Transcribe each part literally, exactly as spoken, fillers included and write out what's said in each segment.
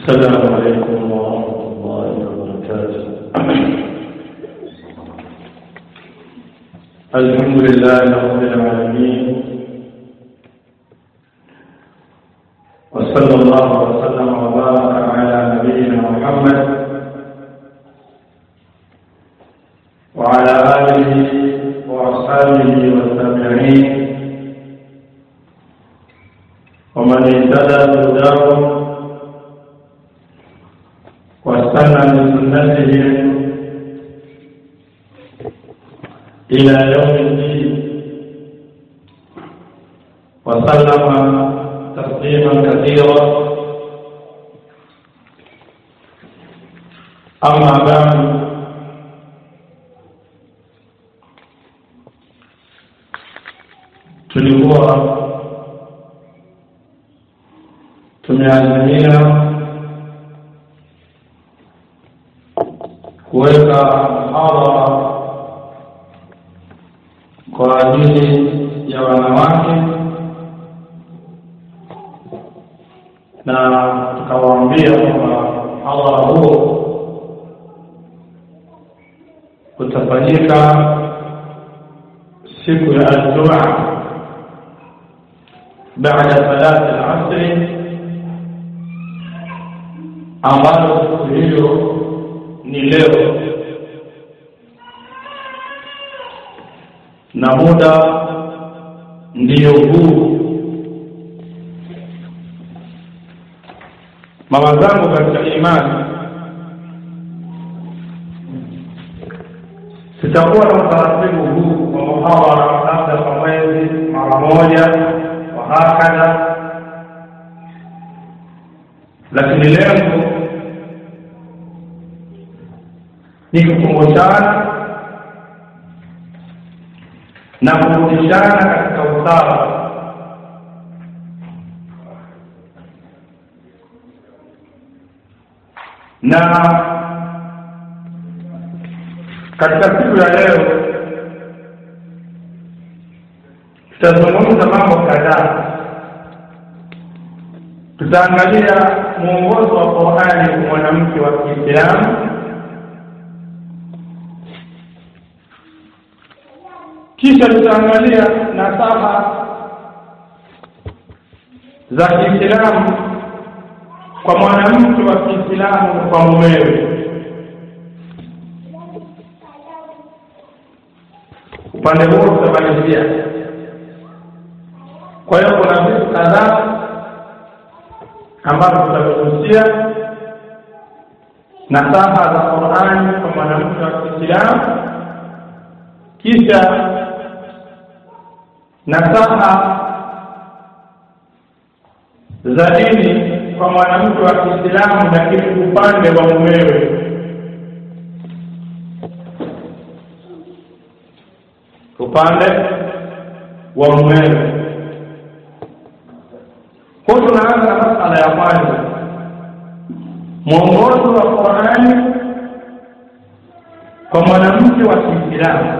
السلام عليكم ورحمة الله وبركاته. الحمد لله رب العالمين، وصلى الله وسلم وبارك على نبينا محمد وعلى آله وأصحابه والتابعين ومن اهتدى بهداهم واستنى بسنتهم إلى يوم الدين وسلم تسليما كثيرا. أما بعد، tulikuwa tumeazimia kuweka muhadhara kwa ajili ya wanawake, na tukawaambia kwamba muhadhara huo utafanyika siku ya Ijumaa baada salat al-asr, ambayo siku hiyo ni leo, na muda ndio huu. Mama zangu katika imani, sitakuwa na utaratibu huu wa muhadhara labda kwa mwezi mara moja wa hakadha, lakini leo ni kukumbushana na kurudishana katika usawa, na katika siku ya leo tutazungumza mambo kadhaa. Tutaangalia mwongozo wa Qur'ani kwa mwanamke wa Kiislamu, kisha tutaangalia nasaha za Kiislamu kwa mwanamke wa Kiislamu kwa mumewe. Upande huo tutamalizia. Kwa hiyo kuna vitu kadhaa ambavyo tutagusia: nasaha za Qur'ani kwa mwanamke wa Kiislamu, kisha nasaha za dini kwa mwanamke wa Kiislamu lakini upande wa mumewe. Upande wa mumewe. Kwa tunaanza na masala ya kwanza, mwongozo wa Qur'ani kwa mwanamke wa Kiislamu.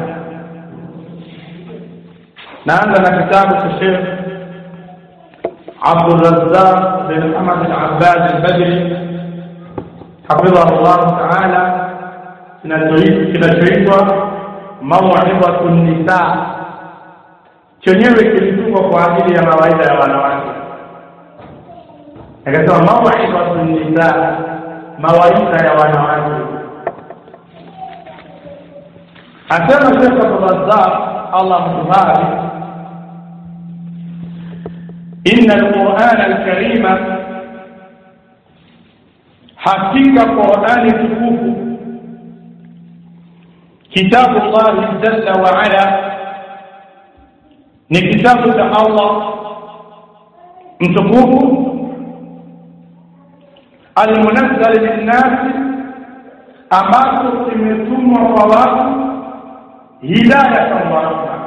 Naanza na kitabu cha Sheikh Abdul Razzaq bin Ahmad al-Abbad al-Badri hafidhahu Allah ta'ala, kinachoitwa Maw'idhatun Nisa. Chenyewe kilitungwa kwa ajili ya mawaidha ya wanawake. Akasema Maw'idhatun Nisa, mawaidha ya wanawake. Asema Sheikh Abdul Razzaq Allah mtubariki: إن القرآن الكريم حقيقة قرآن تكوف كتاب الله جل وعلا، نكتاب الله متكوف المنزل للناس، أمات سمتم وقوات هداية ورحمة،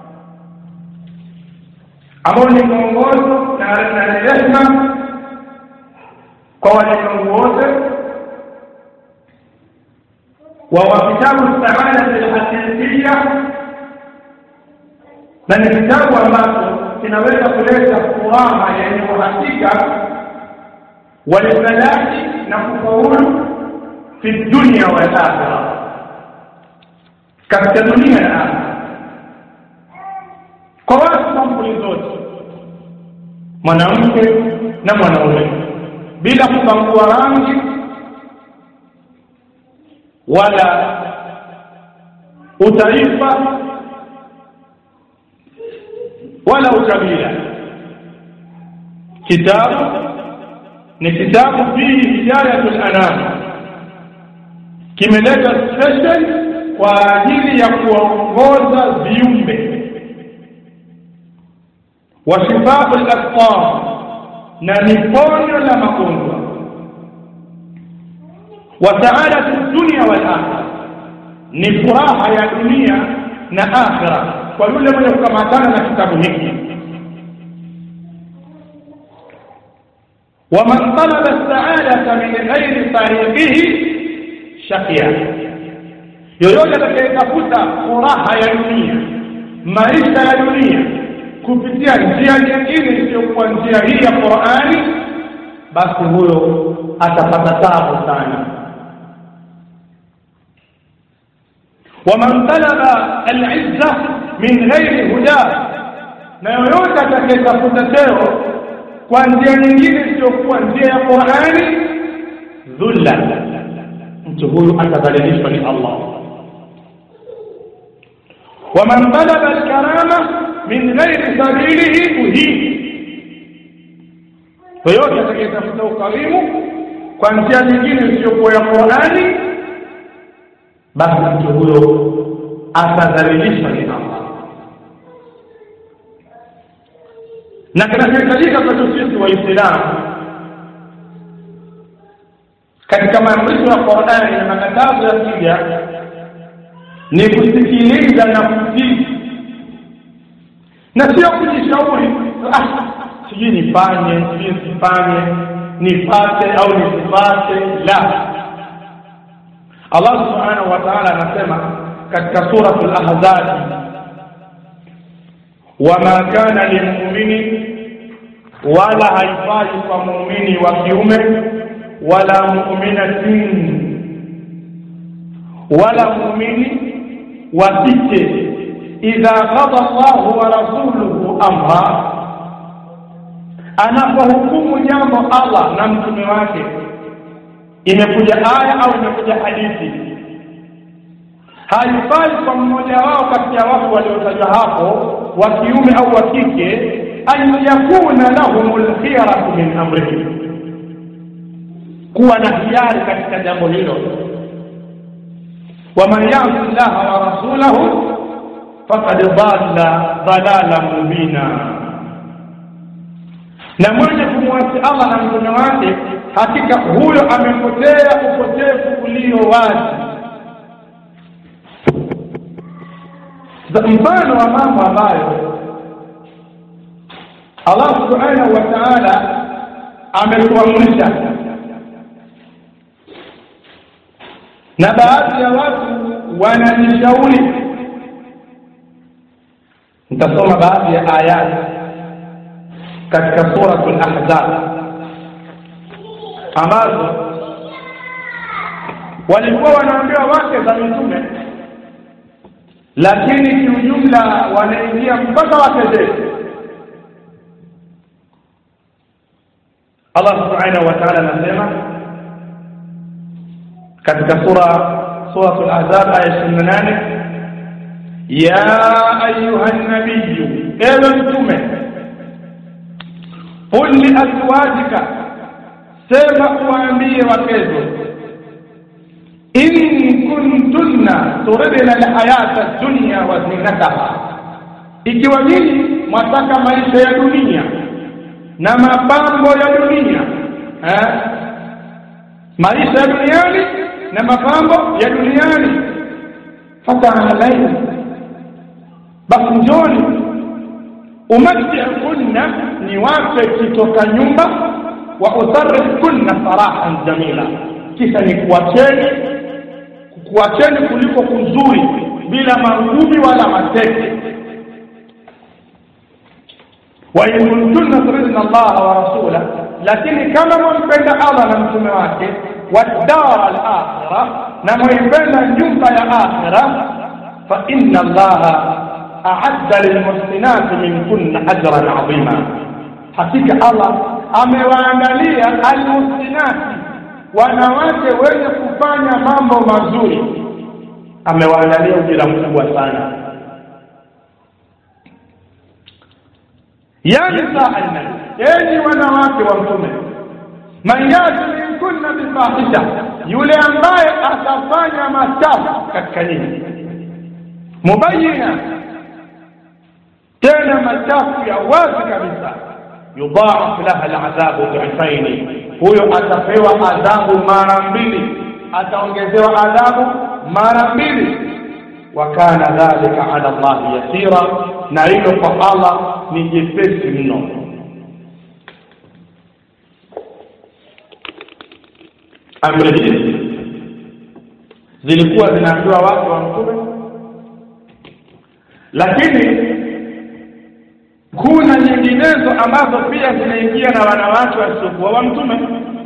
ambao ni mwongozo na rehema kwa walimwengu wote, wa kitabu saada al-haqiqiyya, na ni kitabu ambacho kinaweza kuleta furaha yenye uhakika walfalahi na kufaulu fi dunya wal akhirah, katika dunia na akhirah. Kwa watu sampuli zote, mwanamke na mwanaume, bila kubagua rangi wala utaifa wala ukabila. Kitabu ni kitabu fihi hidayatul anam, kimeleta special kwa ajili ya kuongoza viumbe, wa shifaa'ul asqam, na ni ponyo la magonjwa, wa sa'adatud dunya wal akhirah, ni furaha ya dunia na akhirah kwa yule mwenye kukamatana na kitabu hiki. ومن طلب السعادة من غير طريقه شقيا, yoyote atakayetafuta furaha ya dunia, maisha ya dunia kupitia njia nyingine isiyokuwa njia hii ya Qur'ani, basi huyo atapata taabu sana. ومن طلب العزة من غير هدى, na yoyote atakayetafuta teo kwa njia nyingine isiyokuwa njia ya Qur'ani, dhulla, mtu huyu atadhalilishwa ni Allah. ومن طلب الكرامة من غير سبيله أهين, yoyote atakayetafuta ukarimu kwa njia nyingine isiyokuwa ya Qur'ani, basi mtu huyo atadhalilishwa ni Allah. Na kinachohitajika kwa sisi Waislamu katika maamrisho ya Qur'ani na makatazo ya kija ni kusikiliza na kutii, na sio kujishauri, ah, sijui nifanye, sijui sifanye, nipate au nisipate. La, Allah subhanahu wa ta'ala anasema katika suratul Ahzab, wama kana lilmu'mini, wala haifai kwa muumini wa kiume, wala mu'minatin, wala muumini wa kike, idha qada Allahu wa rasuluhu amra, anapohukumu jambo Allah na mtume wake, imekuja aya au imekuja hadithi, haifai kwa mmoja wao kati ya watu waliotajwa hapo, wa kiume au wa kike, an yakuna lahumul khiyaratu min amrihi, kuwa na hiari katika jambo hilo. wa man ya'si Allaha wa rasulahu faqad dhalla dhalalan mubina, na mwenye kumwasi Allah na mtume wake, hakika huyo amepotea upotevu ulio wazi. Mfano wa mambo ambayo Allah subhanahu wa ta'ala ametuamrisha na baadhi ya watu wanajishauri. Nitasoma baadhi ya ayati katika suratul Ahzab ambazo walikuwa wanaambiwa wake za mitume, lakini kiujumla wanaingia mpaka wake zetu. Allah subhanahu wa ta'ala anasema katika sura suratul Ahzab aya ishirini na nane, ya ayuhan nabiyyu, ewe mtume, qul li azwajika, sema kuambie wakezo, in kuntunna turidna alhayata ad-dunya wa zinataha, ikiwa nyinyi mwataka maisha ya dunia na mapambo ya dunia, eh maisha ya duniani na mapambo ya duniani, fata'alaina, basi njoni, umati'kunna, ni wape kitoka nyumba, wa usarrihkunna sarahan jamila, kisha ni kuacheni kuacheni kuliko kuzuri, bila mangumi wala mateke. wa in kuntunna turidna Allah wa rasulahu, lakini kama mmpenda Allah na mtume wake wadar al-akhirah na mpenda nyumba ya akhirah fa inna Allah a'adda lilmuhsinat minkunna ajran 'azima, hakika Allah amewaandalia almuhsinat, wanawake wenye kufanya mambo mazuri, amewaandalia ujira mkubwa sana. ya nisa an-nabi, enyi wanawake wa mtume, man yati minkunna bifahisha, yule ambaye atafanya machafu katika nyinyi, mubayyina, tena machafu ya wazi kabisa, yudha'af laha al'adhabu bi'afaini, huyo atapewa adhabu mara mbili, ataongezewa adhabu mara mbili. Wa kana dhalika 'ala Allah yasira, na hilo kwa Allah ni jepesi mno. Amri hizi zilikuwa zinaambiwa watu wa mtume, lakini kuna nyinginezo ambazo pia zinaingia na wanawake wasiokuwa wa mtume.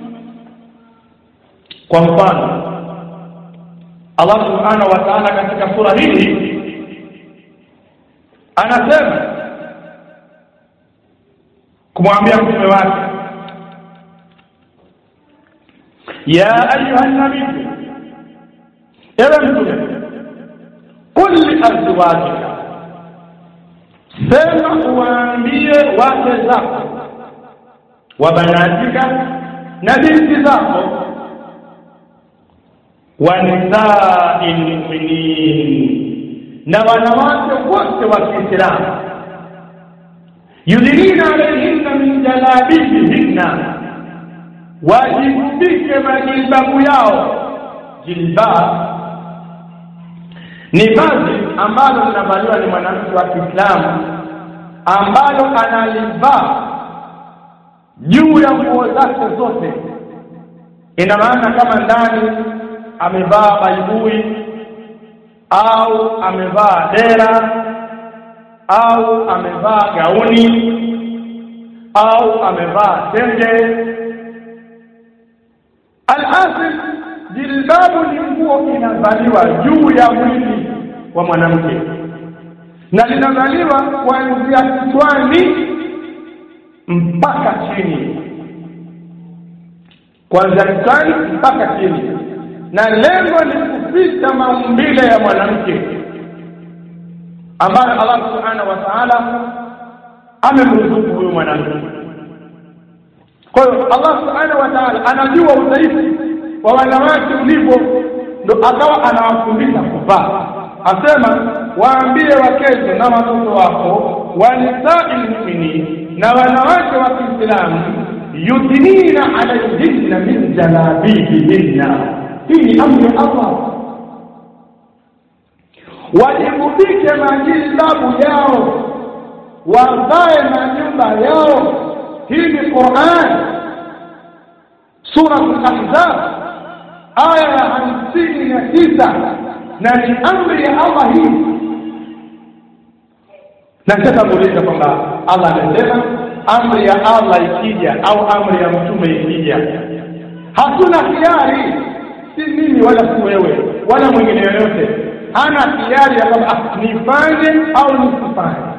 Kwa mfano, Allah subhanahu wa ta'ala katika sura hii anasema kumwambia mtume wake, ya ayuha nabii, ewe mtume, qul li azwajika, sema uambie wake zako, wa banatika, na binti zako, wa nisa'il mu'minin, na wanawake wote wa Kiislamu, yudhilina alayhinna min jalabibihinna, wajibike majilbabu yao. Jilbab ni vazi ambalo linavaliwa ni mwanamke wa Kiislamu, ambalo analivaa juu ya nguo zake zote. Ina maana kama ndani amevaa baibui au amevaa dera au amevaa gauni au amevaa tenge. Al-asl, jilbabu ni nguo inavaliwa juu ya mwili wa mwanamke, na linavaliwa kuanzia kichwani mpaka chini, kuanzia kichwani mpaka chini, na lengo ni kuficha maumbile ya mwanamke ambaye Allah subhanahu wa ta'ala amemruzuku huyu mwanamke. Kwa hiyo Allah subhanahu wa ta'ala anajua udhaifu wa wanawake ulivyo, ndo akawa anawafundisha kuvaa. Asema waambie wakezo na watoto wako, wanisa'il mu'minin, na wanawake wa Kiislamu, yudnina alayhinna min jalabibihinna. Hii ni amri ya Allah, wajibike majilbabu yao, wavae na nyumba yao. Hii ni Qur'an, sura al-Ahzab aya ya hamsini na tisa, na ni amri ya Allah hii. Na sasa muuliza kwamba Allah anasema amri ya Allah ikija au amri ya mtume ikija, hatuna hiari, si mimi wala si wewe wala mwingine yoyote hana hiari ya kwamba nifanye au nisifanye.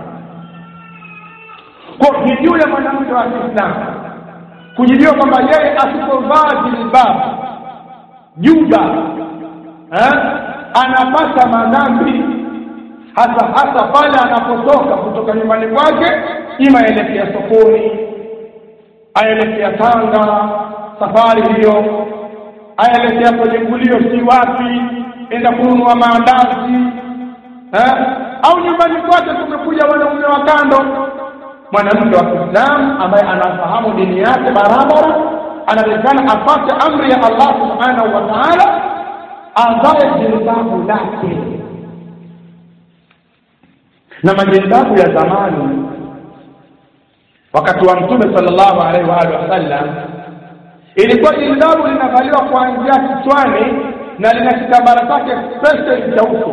Kwa hivyo ya mwanamke wa Kiislamu kujijua kwamba yeye asipovaa jilbab, juba, eh, anapata madhambi, hasa hasa pale anapotoka kutoka nyumbani kwake, ima aelekea sokoni, aelekea Tanga, safari hiyo, aelekea kwenye kulio si wapi, enda kununua maandazi, eh, au nyumbani kwake kumekuja wanaume wa kando. Mwanamke wa Kiislamu ambaye anafahamu dini yake barabara, anatakana apate amri ya Allah subhanahu wa ta'ala, avae jilbabu lake. Na majilbabu ya zamani wakati wa Mtume sallallahu alaihi wa alihi wasallam, ilikuwa jilbabu linavaliwa kuanzia kichwani na lina kitambara chake special cha uso.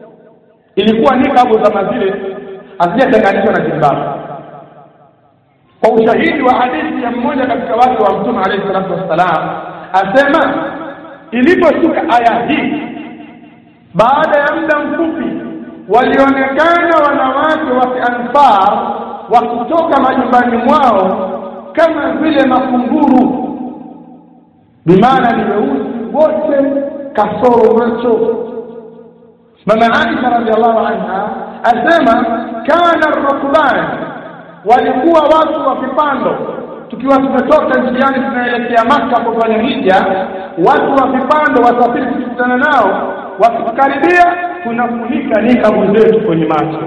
Ilikuwa nikabu za mazile hazijatenganishwa na jilbabu. kwa ushahidi wa hadithi ya mmoja katika watu wa Mtume alayhi salatu wassalam, asema iliposhuka aya hii, baada ya muda mfupi walionekana wanawake wa Ansar wakitoka majumbani mwao kama vile makunguru, bimaana ni weusi wote kasoro macho. Mama Aisha radhiallahu anha asema kana ar-rukban, walikuwa watu wa vipando, tukiwa tumetoka njiani tunaelekea Makka kufanya hija, watu wa vipando wasafiri tukutana nao, wakikaribia tunafunika nikabu zetu kwenye macho,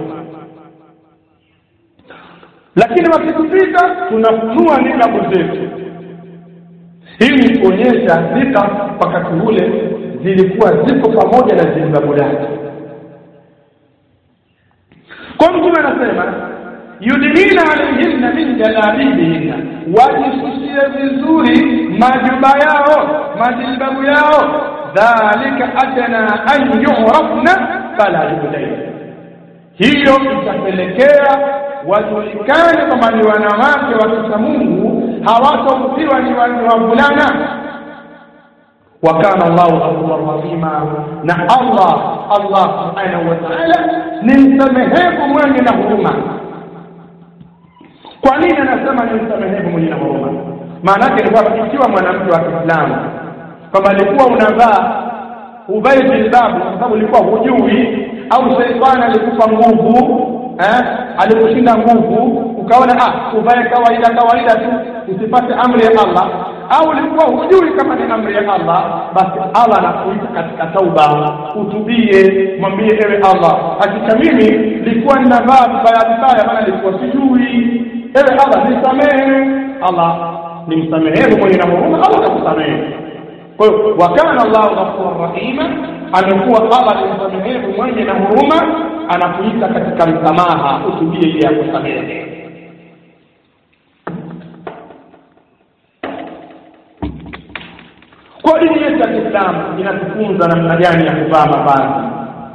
lakini wakitupita tunafunua nikabu zetu. Hii ni kuonyesha nikabu wakati ule zilikuwa ziko pamoja na jilbabu lake. Kwa Mtume anasema yudinina alayhinna min jalabibihinna, wajisusie vizuri majumba yao, majilbabu yao, dhalika adna an yu'rafna fala yudayna, hiyo itapelekea wajulikane kama ni wanawake wa Mungu, hawatofiwa ni wavulana. Wa kana Allahu ghafurur rahima, na Allah Allah subhanahu wa ta'ala ni msamehevu mwenye na huruma. Kwa nini anasema ni msamehevu mwenye na huruma? Maana yake ni kwamba ikiwa mwanamke wa Kiislamu kama alikuwa unavaa uvae jilbabu kwa sababu ulikuwa hujui, au sheitani alikupa nguvu, eh alikushinda nguvu, ukaona ah uvae kawaida kawaida tu usipate amri ya Allah, au ulikuwa hujui kama ni amri ya Allah, basi Allah anakuita katika tauba, utubie, mwambie ewe Allah, hakika mimi nilikuwa ninavaa vibaya vibaya maana nilikuwa sijui, ewe Allah nisamehe. Allah ni msamehevu mwenye na huruma, Allah atakusamehe. Kwa hiyo wakana Allahu ghafurur rahima, amekuwa Allah ni msamehevu mwenye na huruma, anakuita katika msamaha, utubie ili akusamehe. Kwa dini yetu ya Kiislamu inatufunza namna gani ya kuvaa mavazi,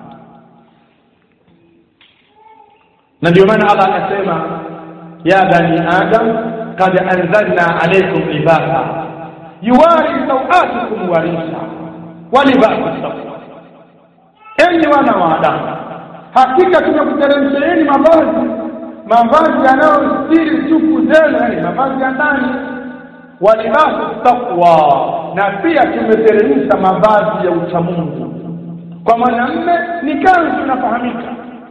na ndio maana Allah akasema ya bani adam qad anzalna alaykum libasa yuwari sawatikum warisha wa libasu taqwa, enyi wana wa Adam, hakika tumekuteremshieni mavazi mavazi yanayostiri tupu zenu, yani mavazi ya ndani, wa libasu taqwa, na pia tumeteremsha mavazi ya uchamungu. Kwa mwanamume ni kanzu inafahamika,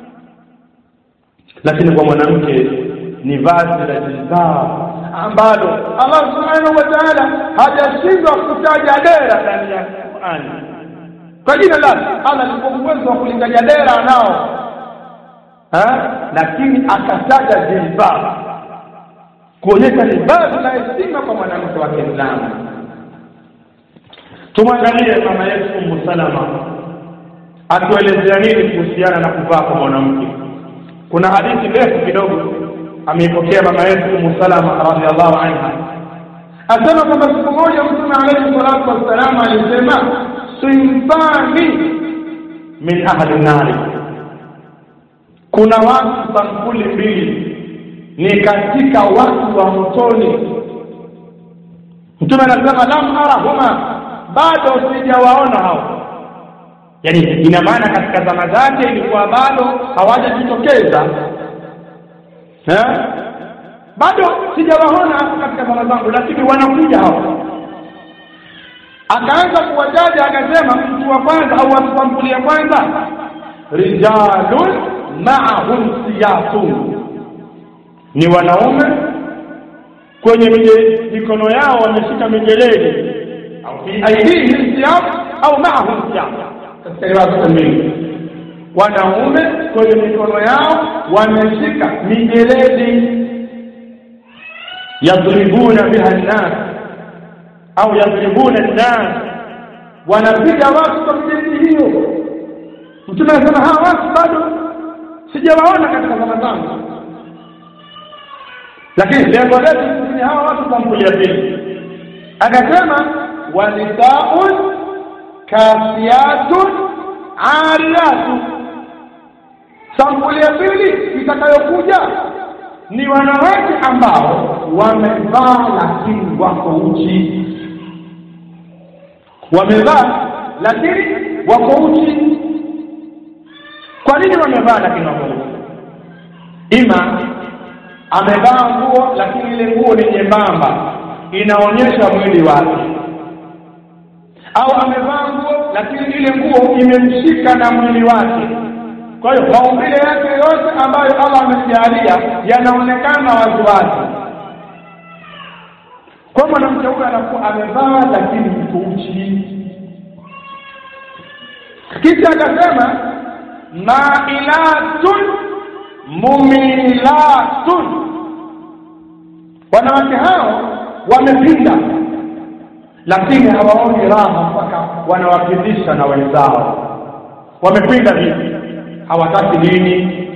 lakini kwa mwanamke ni vazi la jilbab ambalo Allah subhanahu wa ta'ala hajashindwa kutaja dera ndani ya Qur'an. Kwa jina lake Allah ni uwezo wa kulitaja dera nao, ha? Lakini akataja jilbab kuonyesha ni vazi la heshima kwa mwanamke wa Kiislamu. Tumwangalie mama yetu Ummu Salama atuelezea nini kuhusiana na kuvaa kwa mwanamke. Kuna hadithi ndefu kidogo ameipokea mama yetu Ummu Salama radhiallahu anha, asema kwamba siku moja Mtume alayhi salatu wassalam alisema sinfani min ahli nari, kuna watu sampuli mbili ni katika watu wa motoni. Mtume anasema lam arahuma, bado sijawaona hao. Yani ina maana katika zama zake ilikuwa bado hawajajitokeza, eh bado sijawaona katika zama zangu, lakini wanakuja hao. Akaanza kuwataja akasema, mtu wa kwanza au wasambulia kwanza, rijalun ma'ahum siyatun, ni wanaume kwenye mikono yao wameshika mijeledi, au fi aidihim siyat au ma'ahum siyat, katika riwaya mbili, wanaume kwenye mikono yao wameshika mijeledi, yadribuna biha an-nas au yadribuna an-nas, wanapiga watu kwa mijeledi hiyo. Mtume anasema hawa watu bado sijawaona katika zama zangu, lakini lengo letu ni hawa watu tambulia pili. Akasema wanisaun kasiyatun ariyatun, sampuli ya pili itakayokuja ni wanawake ambao wamevaa lakini wako uchi. Wamevaa lakini wako uchi. Kwa nini wamevaa lakini wako uchi? Ima amevaa nguo lakini ile nguo ni nyembamba, inaonyesha mwili wake, au amevaa nguo lakini ile nguo imemshika na mwili wake. Kwa hiyo maumbile yake yote ambayo Allah amejalia yanaonekana waziwazi. Kwa mwanamke huyu anakuwa amevaa lakini yuko uchi. Kisha akasema ma'ilatun mumilatun, wanawake hao wamepinda lakini hawaoni raha mpaka wanawakidhisha na wenzao. Wamepinda vipi? Hawataki dini.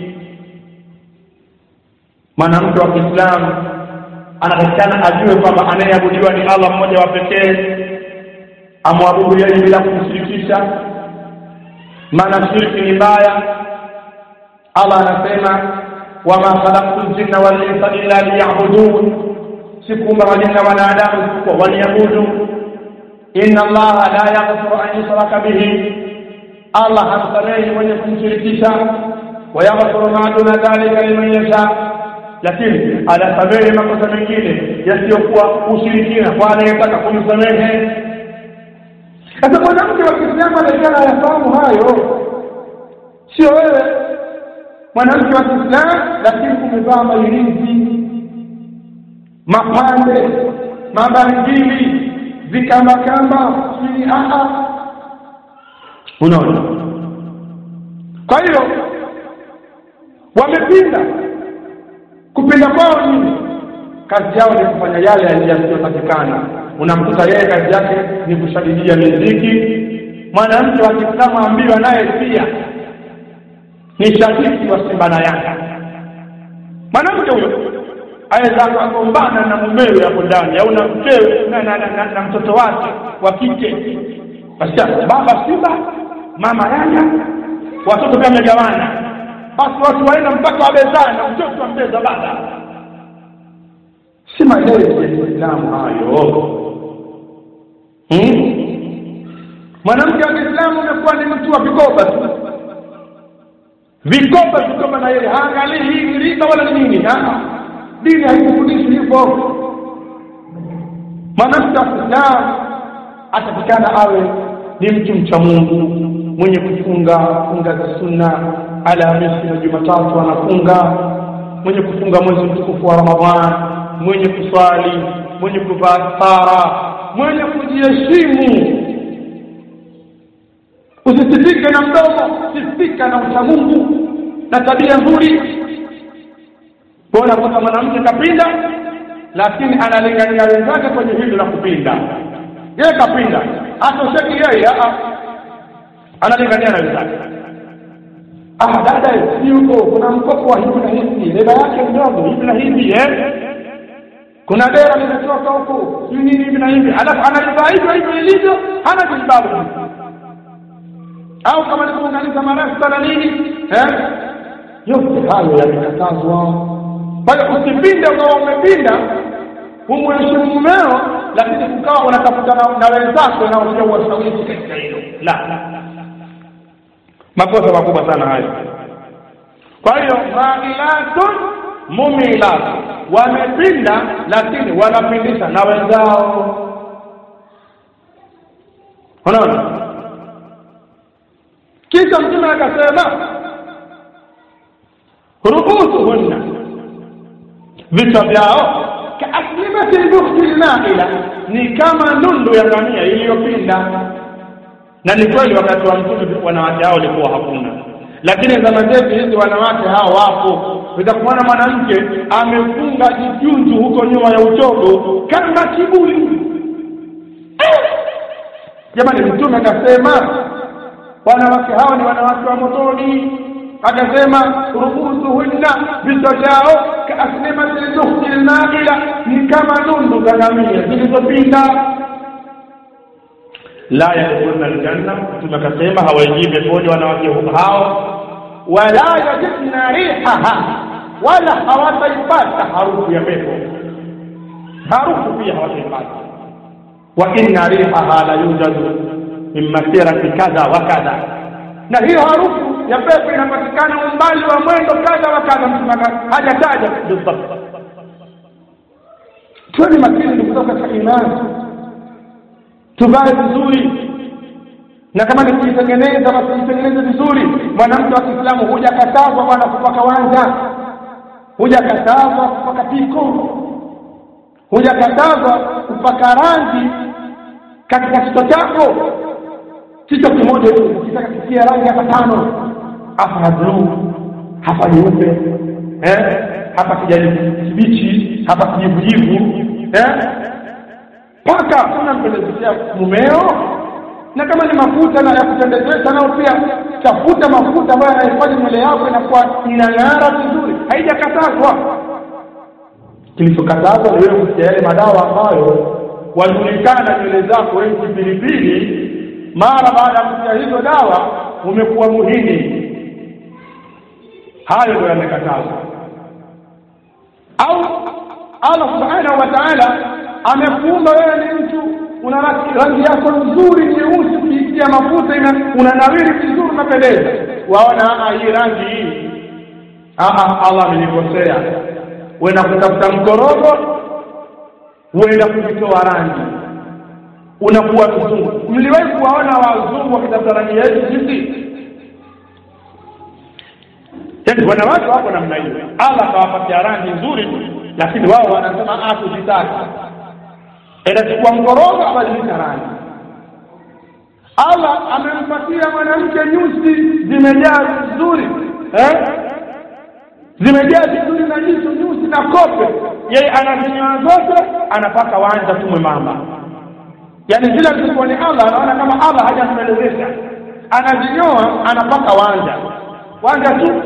Mwanamke wa Kiislamu anatakikana ajue kwamba anayeabudiwa ni Allah mmoja wa pekee, amwabudu yeye bila kumshirikisha, maana shirki ni mbaya. Allah anasema wama khalaqtul jinna wal insa illa liya'budun, sikuumba majini na wanadamu isipokuwa waniabudu. Inna Allaha la yaghfiru an yushraka bihi, Allah hamsamehi mwenye kumshirikisha, wa yaghfiru ma duna dhalika liman yasha, lakini anasamehe makosa mengine yasiyokuwa ushirikina kwa anayetaka kumsamehe. Sasa mwanamke wa Kiislamu anataka ayafahamu hayo. Sio wewe mwanamke wa Kiislamu lakini umevaa mairinzi, mapande, mabangili, vikamba kamba, sini aha. Unaona? Kwa hiyo wamepinda. Kupinda kwao nini? Kazi yao ni kufanya yale yaliyotakikana. Unamkuta yeye kazi yake ni kushadidia muziki. Mwanamke wa Kiislamu ambiwa naye pia ni shabiki wa Simba na Yanga. Mwanamke huyo aweza kugombana na mumewe hapo ndani au na mkewe na, na, na, na mtoto wake wa kike. Basi baba Simba, mama Yanga, watoto pia wamegawana. Basi watu waenda mpaka wabezana, mtoto ambeza baba. Si malezi ya Uislamu hayo. Hmm? Mwanamke wa Kiislamu anakuwa ni mtu wa vikoba tu. Vikoba vikoba na yeye haangalii hii riba wala nini. Ha? Dini haikufundishi hivyo. Mwanamke wa Kiislamu atafikana awe ni mtu mcha Mungu, mwenye kufunga funga za sunna, Alhamisi na Jumatatu anafunga, mwenye kufunga mwezi mtukufu wa Ramadhani, mwenye kuswali, mwenye kuvaa sara, mwenye kujiheshimu. Usisifike na mdomo, sifika na ucha Mungu na tabia nzuri. Bora kwa mwanamke kapinda lakini analingania wenzake kwenye hilo la kupinda. Yeye kapinda, atosheki yeye, a analingania na wenzake. Ah, dada yuko kuna mkopo wa hivi na hivi, leba yake ndogo hivi na hivi eh. Kuna dera limetoka huko, hivi hivi na hivi. Alafu analipa hivyo hivyo ilivyo, hana kibabu. Au kama ni kuunganisha marasta na nini? Eh? Yote hayo yamekatazwa. Kwa hiyo usipinde kama umepinda, umheshimu mumeo, lakini ukawa unatafuta na wenzako na wao washauri katika hilo. La. Makosa makubwa sana hayo. Kwa hiyo ma'ilatun mumilat, wamepinda lakini wanapindisha na wenzao. Unaona? Kisha Mtume akasema rubusuhunna, vichwa vyao kaaslimati al-bukhti al-na'ila, ni kama nundu ya ngamia iliyopinda. Na ni kweli wakati wa Mtume wanawake hao walikuwa hakuna, lakini zama zetu hizi wanawake hao wapo. Utakuona mwanamke amefunga jijunju huko nyuma ya uchogo kama kiburi. Jamani, Mtume akasema wanawake hao ni wanawake wa motoni. Akasema rubusuhunna, vichwa vyao kaaslimati al-bukhti al-na'ila, ni kama nundu za ngamia zilizopinda. La yadkhuluna aljanna, tunakasema hawaingii peponi wanawake hao, wala yajidna rihaha, wala hawataipata harufu ya pepo, harufu pia hawataipata. Wa inna rihaha la yujadu min masirati kadha wa kadha, na hiyo harufu ya pepo inapatikana umbali wa mwendo kadha wa kadha, mtu hajataja bisabt. Tuwe makini kutoka katika imani, tuvae vizuri, na kama ni kujitengeneza basi kujitengeneza vizuri. Mwanamke wa Kiislamu hujakatazwa bwana kupaka wanja, hujakatazwa kupaka piko, hujakatazwa kupaka rangi katika kichwa chako. Kichwa kimoja ukitaka kutia rangi hapa tano, hapa blue, hapa nyeupe, eh hapa kijani kibichi, hapa kijivu, eh paka kuna mpendezea mumeo. Na kama ni mafuta na ya kutendezesha, nao pia tafuta mafuta ambayo yanafanya nywele yako inakuwa inang'ara vizuri, haijakatazwa. Kilichokatazwa ni wewe kutia yale madawa ambayo wajulikana nywele zako wewe pilipili, mara baada ya kutia hizo dawa umekuwa muhini. Hayo ndio yamekatazwa. Au Allah subhanahu wa ta'ala amekuumba wewe ni mtu una rangi yako nzuri nyeusi, ukitia mafuta ina unanawiri vizuri, unapendeza. Waona ah hii rangi hii, ah Allah amenikosea. Wewe unatafuta mkorogo, wewe unakujitoa rangi, unakuwa mzungu. Mliwahi kuwaona wazungu wakitafuta rangi yetu sisi? Yaani wanawake wako namna hiyo, Allah kawapatia rangi nzuri, lakini wao wanasema ah tujitaka. Inachukua mkorogo abadilisha rangi. Allah amempatia mwanamke nyusi zimejaa vizuri, eh zimejaa vizuri na jicho nyusi na kope, yeye anazinyoa zote, anapaka wanja tu mwembamba. Yaani kila siku ni Allah anaona kama Allah hajampelezesha, anazinyoa anapaka wanja wanja tu.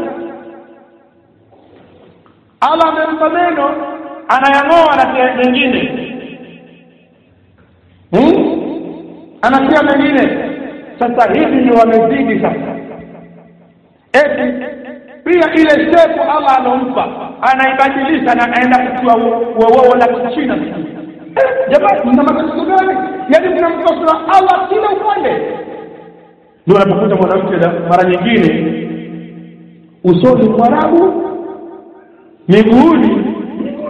Allah amempa meno, anayang'oa na mengine, Hmm? anatia mengine. Sasa hivi ndio wamezidi sasa. Eti pia ile shepu Allah alompa anaibadilisha na aenda kuchua wao la Kichina. Eh, jamani mna matatizo gani? Yaani mnamkosoa Allah kila upande. Ndio unapokuta mwanamke mara nyingine usoni Mwarabu, miguuni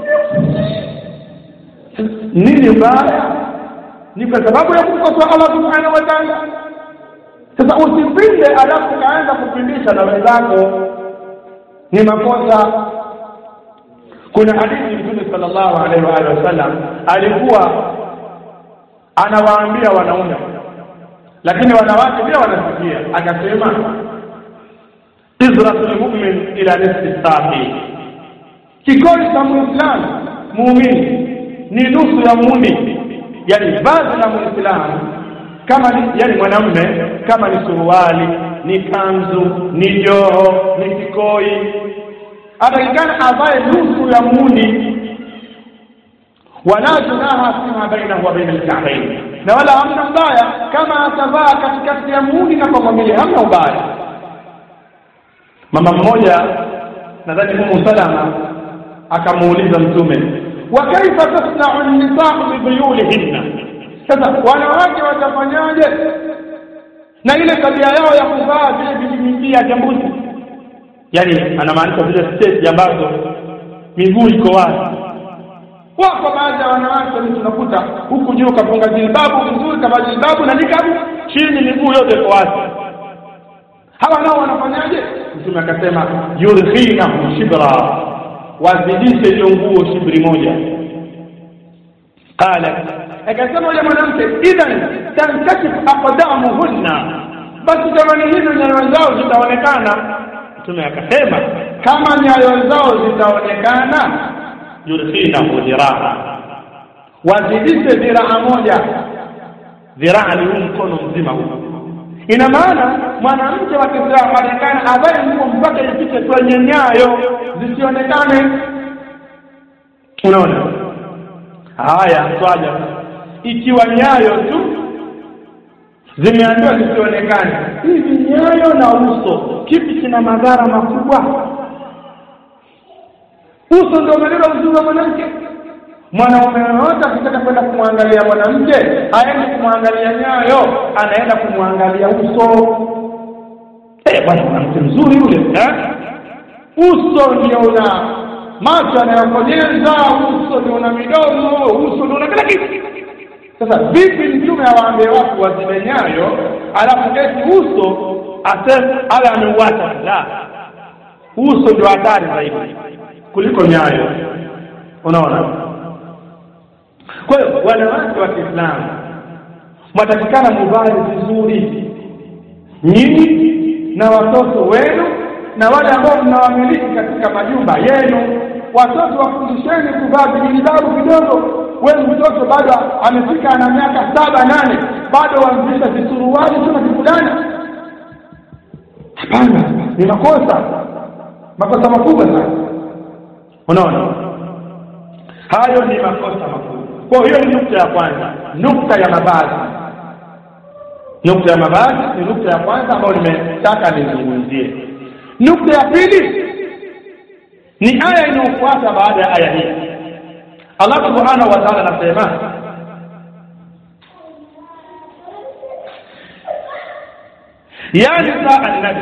nini mbaya? Ni kwa sababu ya kumkosoa Allah subhanahu wa ta'ala. Sasa usipinde alafu kaanza kupindisha na wenzako, ni makosa. Kuna hadithi Mtume sallallahu alaihi wa alihi wasallam alikuwa anawaambia wanaume, lakini wanawake pia wanasikia, akasema izratul mu'min ila nisfi safi, kikoi cha muislamu muumini ni nusu ya muumini. Yani vazi la muislamu kama ni yani mwanamume, kama ni suruali, ni kanzu, ni joho, ni kikoi, atakikana avae nusu ya muuni. Wala junaha fima bainahu wa baina al-ka'bayn, na wala hamna mbaya kama atavaa katikati ya muuni na kwa mbele, hamna ubaya. Mama mmoja nadhani Ummu Salama akamuuliza Mtume, wa kaifa tasna'u an-nisa'u bi buyulihinna, sasa wanawake watafanyaje na ile tabia yao ya kuvaa vile vijimikia jambuzi? Yani anamaanisha vile stage ambazo miguu iko wazi. Wako baadhi ya wanawake ni tunakuta huku juu kafunga jilbabu nzuri, kavaa jilbabu na nikabu, chini miguu yote iko wazi. Hawa nao wanafanyaje? Mtume akasema yurkhina shibra, wazidishe hiyo nguo shibri moja. Qala, akasema yule mwanamke, idhan tankashif aqdamuhunna, basi jamani hizo nyayo zao zitaonekana. Mtume akasema kama nyayo zao zitaonekana, yurkhina dhira'a, wazidishe dhiraa moja. Dhiraa ni mkono mzima huu. Ina maana mwanamke wa Kiislamu Marekani avae nguo mpaka ifike kwenye nyayo zisionekane. Unaona? Haya twaja, ikiwa nyayo tu zimeambiwa zisionekane, hivi nyayo na uso kipi kina madhara makubwa? Uso ndio umeleta uzuri wa mwanamke. Mwanaume yote akitaka kwenda kumwangalia mwanamke, haendi kumwangalia nyayo, anaenda kumwangalia uso. Eh, bwana mwanamke mzuri yule, eh? Uso ndio una macho yanayokonyeza, uso ndio una midomo, uso ndio una kila kitu. Sasa vipi mtume awaambie watu wazibe nyayo, alafu eti uso asema ala ameuacha? La. Uso ndio hatari zaidi kuliko nyayo. Unaona? Kwa hiyo wanawake wa Kiislamu mwatakikana mubali vizuri, nyinyi na watoto wenu na wale ambao mnawamiliki katika majumba yenu. Watoto wafundisheni kuvaa vijilibabu vidogo. Wewe mtoto bado amefika ana miaka saba nane, bado wamvisha visuruali tu na vifulana? Hapana, ni makosa, makosa makubwa sana. Unaona? Hayo ni makosa makubwa. Kwa hiyo ni nukta ya kwanza, nukta ya mavazi. Nukta ya mavazi ni nukta ya kwanza ambayo nimetaka nizungumzie. Nukta ya pili ni aya inayofuata baada ya aya hii. Allah Subhanahu wa Ta'ala anasema, ya nisa an-nabi,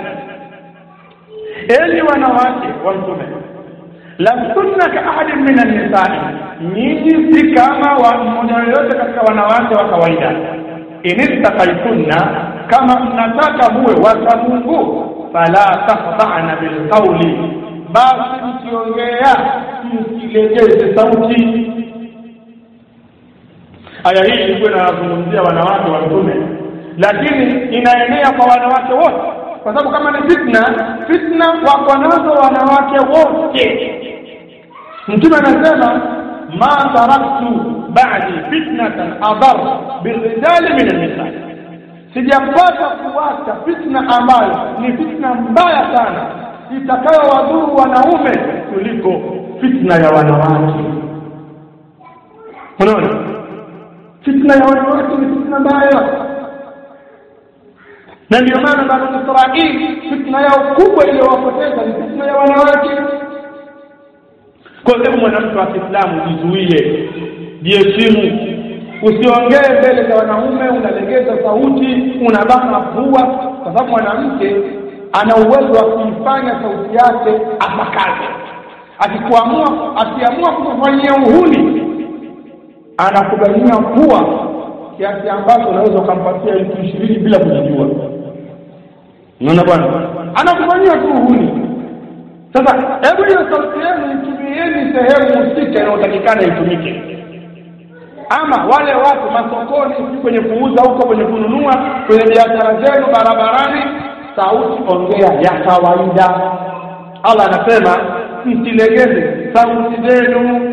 enyi wanawake wa Mtume, lastunna ka ahadin min an-nisa'i, nyinyi si kama wa mmoja yote katika wanawake wa kawaida. Inistaqaytunna, kama mnataka muwe wacha Mungu, fala taqta'na bil qawli, basi mkiongea msilegeze sauti. Aya hii ilikuwa inazungumzia wanawake wa Mtume, lakini inaenea kwa wanawake wote, kwa sababu kama ni fitna, fitna wako nazo wanawake wote. Mtume anasema, ma taraktu ba'di fitnatan adar birrijali min an-nisa, sijapata kuacha fitna ambayo ni fitna mbaya sana itakayowadhuru wanaume kuliko fitna ya wanawake. Unaona? Fitna ya wanawake ni fitna mbaya. Na ndio maana Bani Israili fitna yao kubwa iliyowapoteza ni fitna ya wanawake. Kwa hiyo mwanamke wa Kiislamu jizuie, jiheshimu. Usiongee mbele za wanaume, unalegeza sauti, unabana pua, kwa sababu mwanamke ana uwezo wa kuifanya sauti yake apakaze. Akikuamua, akiamua kufanyia uhuni, anakubania pua kiasi ambacho unaweza kumpatia elfu ishirini bila kujijua. Unaona bwana? Anakufanyia tu uhuni. Sasa hebu hiyo sauti yenu itumieni sehemu husika inayotakikana itumike. Ama wale watu masokoni, kwenye kuuza huko, kwenye kununua, kwenye biashara zenu, barabarani, sauti ongea ya kawaida. Allah anasema msilegeze sauti zenu.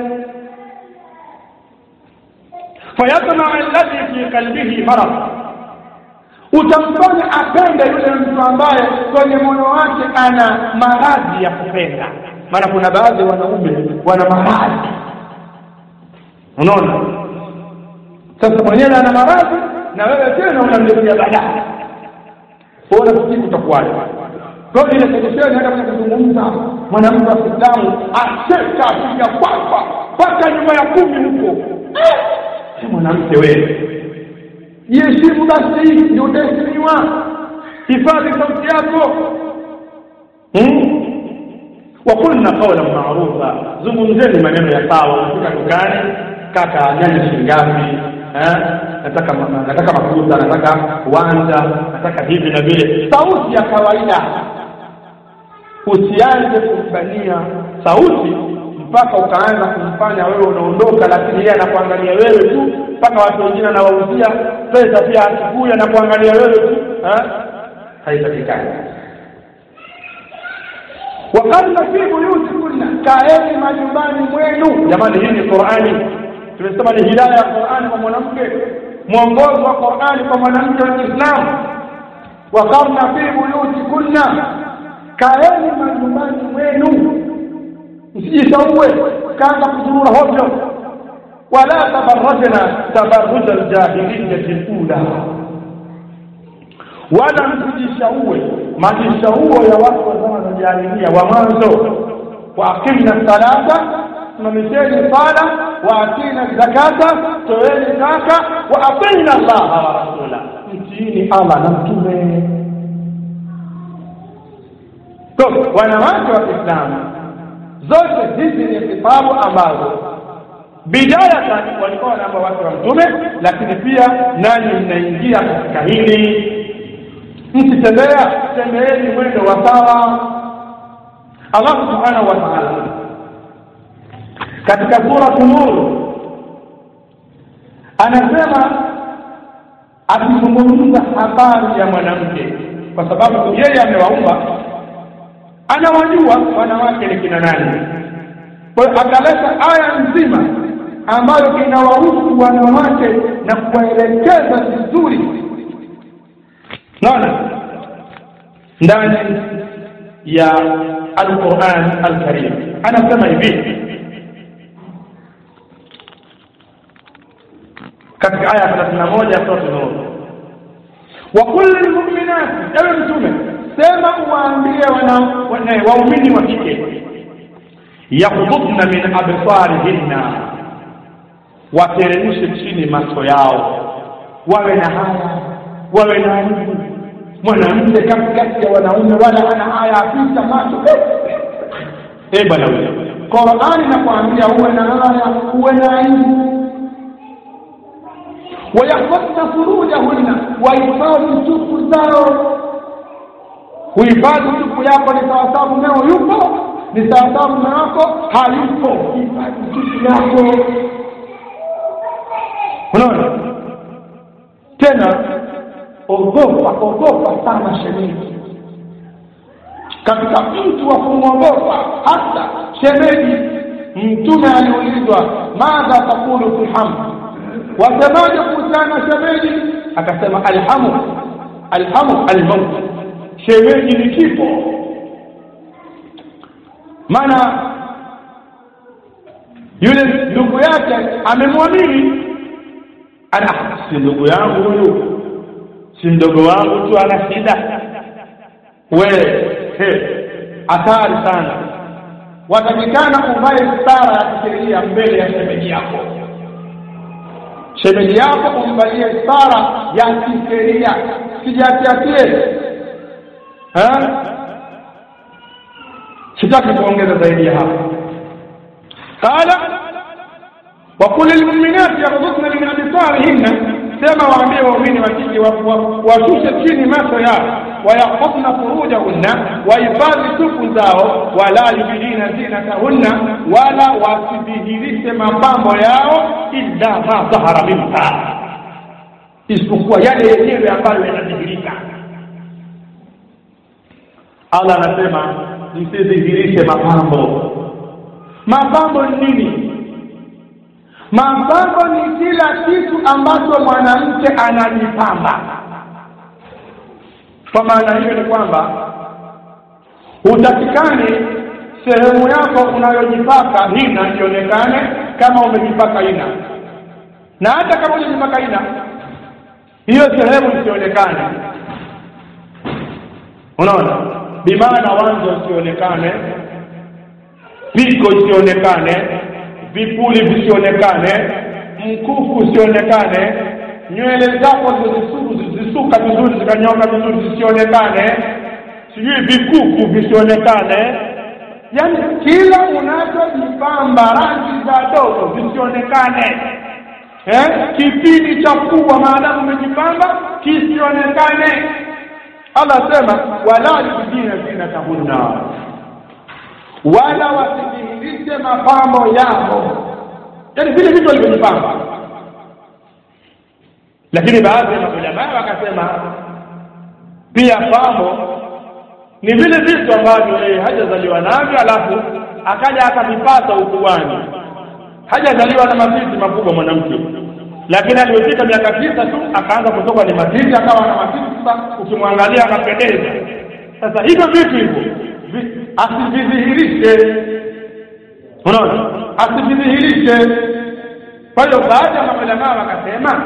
Fayatma alladhi fi qalbihi marad, utamfanya apende yule mtu ambaye kwenye moyo wake ana maradhi ya kupenda. Maana kuna baadhi wanaume wana maradhi. Unaona? Sasa mwenyewe ana maradhi na wewe tena unamletea baadaye. Bora siku utakuwaje? Kwa hiyo ile solution hata kama kuzungumza mwanamke wa Kiislamu acheka kuja kwapa mpaka nyuma ya kumi huko. Eh, mwanamke wewe, jiheshimu basi, ndio utaheshimiwa. Hifadhi sauti yako. Hmm? Wa qulna qawlan ma'rufa, zungumzeni maneno ya sawa. Ukifika dukani, kaka nyanya shingapi? Eh, nataka nataka mafuta, nataka wanja, nataka hivi na vile. Sauti ya kawaida. Usianze kumbania sauti mpaka ukaanza kumfanya wewe unaondoka, lakini yeye anakuangalia wewe tu, mpaka watu wengine anawauzia pesa pia akikuja na kuangalia wewe tu. Eh, haitakikani. Waqarna fi buyutikunna, kaeni majumbani mwenu. Jamani, hii ni Qur'ani. Tumesema ni hidayah ya Qur'ani kwa mwanamke, mwongozo wa Qur'ani kwa mwanamke wa Kiislamu. Waqarna fi buyutikunna, kaeni majumbani mwenu, msijishaue kaanza kuzurura hovyo. Wala tabarrajna tabarruj al-jahiliyyah al-ula, wala msijishaue majishauo ya watu wa zama za jahiliya wa mwanzo. wa aqimna salata, simamisheni sala, wa atina zakata, toeni zaka, wa atina Allah wa rasula, mtiini Allah na mtume. So wanawake wa Kiislamu zote hizi ni kitabu ambazo bidayatan walikuwa namba watu wa mtume, lakini pia nani mnaingia katika hili. Msitembea, tembeeni mwendo wa sawa. Allah subhanahu wa ta'ala katika sura An-Nur anasema, akizungumza habari ya mwanamke, kwa sababu yeye amewaumba, anawajua wanawake ni kina nani. Kwa hiyo akaleta aya nzima ambayo inawahusu wanawake na kuwaelekeza vizuri. Naona ndani ya Al-Qur'an Al-Karim anasema hivi katika aya thelathini na moja ya sura An-Nur, wa kullu mu'minat, ewe mtume sema uwaambie wana waumini wa kike, yakhdudna min absarihinna, wateremshe chini macho yao, wawe na haya, wawe na aibu. Mwanamke katikati ya wanaume wala ana haya, afisa macho eh bwana wewe. Qur'ani inakuambia uwe na haya, uwe na aibu. Wayahfadna furujahunna, wahifadhi tupu zao. Kuhifadhi tupu yako ni sawasawa mumeo yupo, ni sawasawa mume wako hayupo. Hifadhi tupu yako. Unaona? Tena ogopa, ogopa sana shemeji. Katika mtu wa kumwogopa hata shemeji, mtume aliulizwa, madha taqulu fi hamd, wasemaje kuhusiana shemeji? Akasema alhamu, alhamu almaut, shemeji ni kifo. Maana yule ndugu yake amemwamini, ana si ndugu yangu huyu, si ndugu wangu tu, ana shida. Wewe he hatari sana. Watakikana uvae stara ya kisheria mbele ya shemeji yako. Shemeji yako umvalie stara ya kisheria, sijatiatie. Eh? Sitaki kuongeza zaidi ya hapo. Qala wa qul lil mu'minati yaghdudna min absarihinna, sema waambie waumini wa kike washushe chini macho yao, wayahfadhna furujahunna, wahifadhi tupu zao, wala yubdina zinatahunna, wala wasidhihirishe mapambo yao, illa ma dhahara minha, isipokuwa yale yenyewe ambayo yanadhihirika. Allah anasema msidhihirishe mapambo. Mapambo ni nini? Mapambo ni kila kitu ambacho mwanamke anajipamba. Kwa maana hiyo ni kwamba utakikane sehemu yako unayojipaka hina ionekane kama umejipaka hina, na hata kama umejipaka hina hiyo sehemu isionekane. Unaona? Bimaana wanzo usionekane, piko isionekane, vipuli visionekane, mkufu usionekane, nywele zako zisuka vizuri zikanyoka vizuri zisionekane, sijui vikuku visionekane. Yaani kila unachojipamba, rangi za dogo visionekane. Eh? Kipindi cha pua maadamu umejipamba kisionekane. Allah sema wala yubdina zinatahunna, wala wasidhihirishe mapambo yao, yaani vile vitu walivyojipamba. Lakini baadhi ya maulama wakasema pia pambo ni vile vitu ambavyo yeye hajazaliwa navyo alafu akaja akavipata ukubwani. Hajazaliwa na matiti makubwa mwanamke, lakini alipofika miaka tisa tu akaanza kutoka ni matiti, akawa na matiti. Sasa ukimwangalia anapendeza. Sasa hivyo vitu hivyo asidhihirishe. Unaona? Asidhihirishe. Kwa hiyo baadhi ya maulama wakasema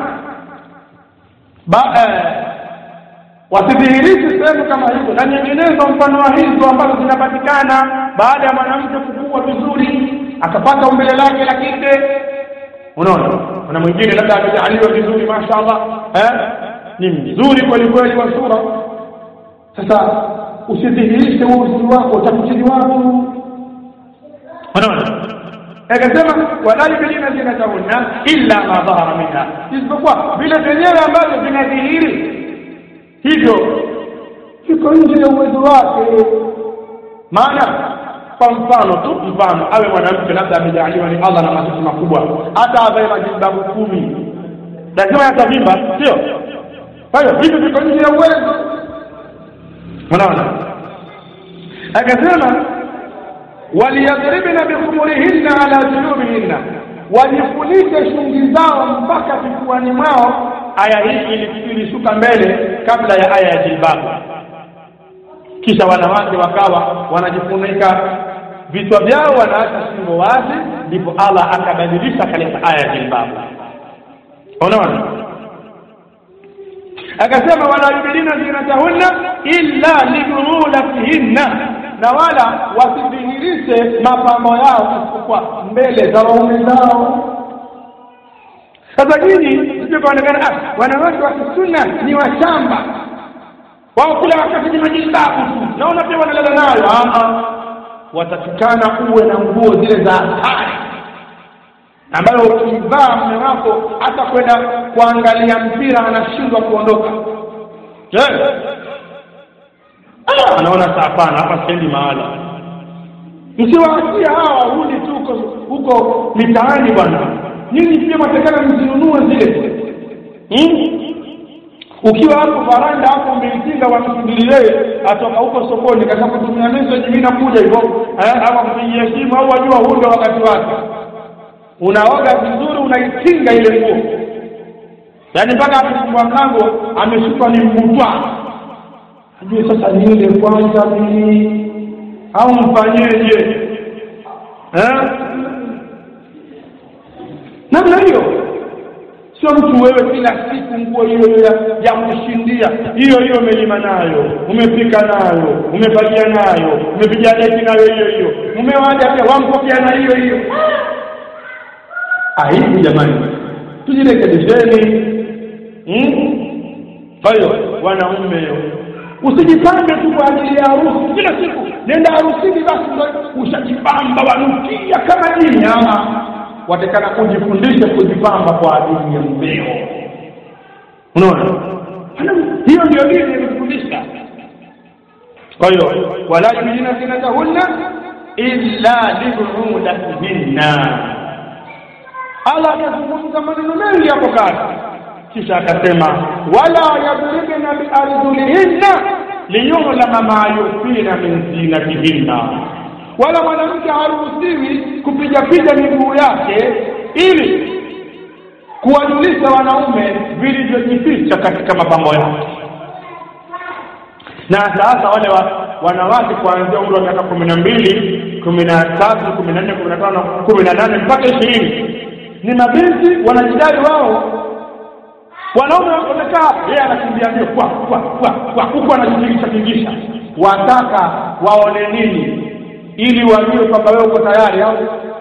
ba eh, wasidhihirishe sehemu kama hizo na nyinginezo mfano wa hizo ambazo zinapatikana. baada ya mwanamke kukua vizuri akapata umbile lake la kike. Unaona, kuna mwingine labda amejaliwa vizuri mashaallah, eh ni mzuri kweli kweli wa sura. Sasa usidhihirishe uzi wako, utakutini watu. Unaona, akasema wala yubdina zinatahunna illa ma dhahara minha, isipokuwa vile vyenyewe ambavyo vinadhihiri hivyo kiko nje ya uwezo wake. Maana kwa mfano tu, mfano awe mwanamke labda amejaliwa ni Allah na matatizo makubwa, hata avae majilbabu kumi lazima yatavimba, sio? Kwa hiyo hivi viko nje ya uwezo. Unaona, akasema waliyadribna bikhumurihinna ala junubihinna, wajifunike shungi zao mpaka vifuani mwao. Aya hii ilishuka mbele kabla ya aya ya jilbabu, kisha wanawake wakawa wanajifunika vichwa vyao, wanaacha shingo wazi, ndipo Allah akabadilisha kaleta aya ya jilbabu. Unaona, akasema wala yubdina zinatahunna illa libuulatihinna, na wala wasidhihirishe mapambo yao isipokuwa mbele za waume zao. Sasa hili sio kuonekana ah wanawake wa sunna ni washamba wao kula wakati ni majilbabu naona pia wanalala nayo. Ah, watafikana uwe na nguo zile za hatari ambayo ukivaa mume wako hata kwenda kuangalia mpira anashindwa kuondoka. Eh, ah, anaona hapana, hapa sendi mahala. Msiwaachie hawa hudi tu huko huko mitaani bwana. Nini pia matakana mzinunue zile. Hmm? Ukiwa hapo faranda hapo umeitinga wamsubiri yeye atoka huko sokoni kaza kutumia message mimi nakuja hivyo, eh, ama kupigia simu au wajua huo wakati wake. Unaoga vizuri unaitinga ile nguo. Yaani mpaka akifungua mlango ameshuka ni mbutwa. Ajue sasa ni ile kwanza mimi au mfanyeje? Eh? Namna hiyo. Sio mtu wewe kila siku nguo hiyo ya, ya kushindia hiyo hiyo umelima nayo, umepika nayo, umefagia nayo, umepiga deki nayo hiyo hiyo, mumewaja pia wampokea na hiyo hiyo. Aibu jamani, tujirekebisheni. Hmm? Kwa hiyo wanaume usijipambe tu kwa ajili ya harusi kila siku. Nenda harusini basi ushajipamba wanukia kama jini. Ama watakana kujifundisha kujipamba kwa ajili ya mmeo. Unaona? Hiyo ndio dini inafundisha. Kwa hiyo wala yubdina zinatahunna illa libuulatihinna. Allah akazungumza maneno mengi hapo kati, kisha akasema wala yadribna biarjulihinna liyulama ma yufina min zinatihinna, wala mwanamke haruhusiwi kupiga piga miguu yake ili kuwajulisha wanaume vilivyojificha katika mapambo yake. Na sasa wale wa, wanawake kuanzia umri wa miaka kumi na mbili, kumi na tatu, kumi na nne, kumi na tano, kumi na nane mpaka ishirini ni mabinti wanajidai wao. Wanaume wamekaa yeye anakimbia ndio kwa kwa kwa kwa huko anajitingisha tingisha. Wataka waone nini ili wajue kwamba wewe uko tayari au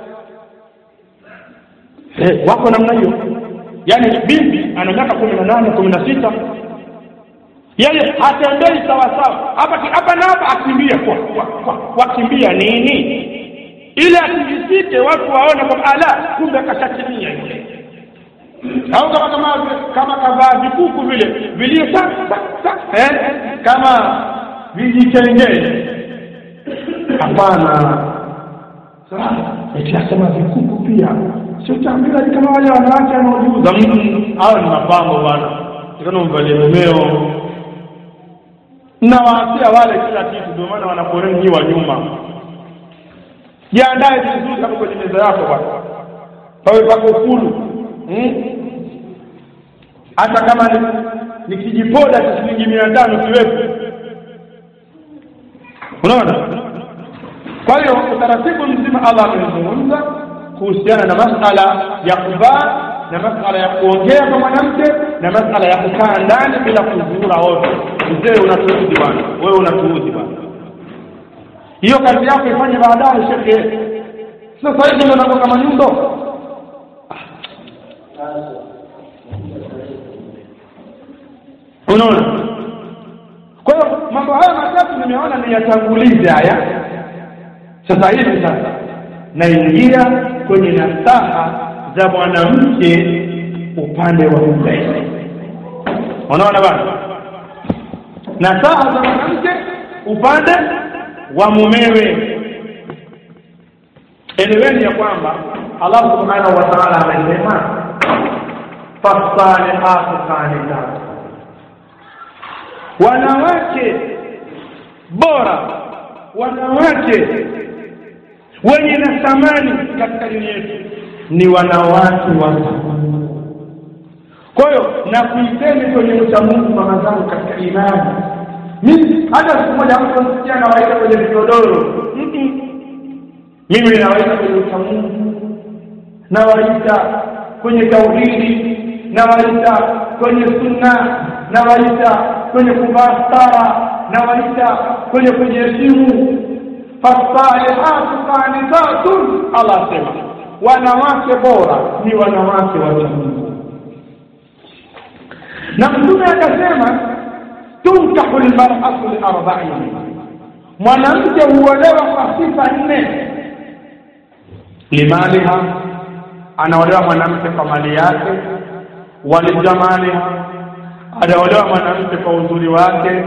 eh, wako namna hiyo. Yaani binti ana miaka kumi na nane, kumi na sita, yeye hatembei sawa sawa hapa hapa na hapa, akimbia kwa kwa kwa wakimbia nini ili atingisike watu waone kwamba ala kumbe akashatimia yule. Au kama kama kama kavaa vikuku vile vilio sasa eh kama vijitengee. Hapana. Sasa eti asema vikuku pia sio tambira kama wale wanawake wanaojuza hao ni mapambo bwana. Sikano mvalie mumeo na waasia wale kila kitu, ndio maana wanakoreni wa nyuma. Jiandae vizuri hapo kwenye meza yako bwana. Pawe pako fulu. Hmm? Hata kama ni, ni kijipoda cha shilingi mia tano kiwepo. Unaona? Kwa hiyo utaratibu mzima Allah amezungumza kuhusiana na masala ya kuvaa na masala ya kuongea kwa mwanamke na masala ya kukaa ndani bila kuzura wote. Mzee unatuudhi bwana, wewe unatuudhi bwana. hiyo kazi yako ifanye baadaye shekhe. Sasa hivi ndio nako kama nyundo. Unaona? Kwa hiyo mambo haya matatu nimeona ni yatangulize haya. Sasa hivi sasa naingia kwenye nasaha za mwanamke upande wa mume. Unaona bwana? Nasaha za mwanamke upande wa mumewe. Eleweni ya kwamba Allah Subhanahu wa Ta'ala amesema fasalihatu qanitat, wanawake bora, wanawake wenye na thamani katika dini yetu ni wanawake wa. Kwa hiyo na kuiteni kwenye uchamungu mama zangu katika imani. Mimi hata siku moja mtu msikia na waita kwenye vigodoro. Mimi ninawaita kwenye uchamungu, nawaita kwenye tauhidi, nawaita kwenye sunna, nawaita kwenye kuvaa stara, nawaita kwenye kujiheshimu. Fasalihatu qanitatun, Allah sema wanawake bora ni wanawake wa Mungu. Na Mtume akasema tunkahu almar'atu liarba'in, mwanamke huolewa kwa sifa nne. Limaliha, anaolewa mwanamke kwa mali yake. Walijamaliha, anaolewa mwanamke kwa uzuri wake.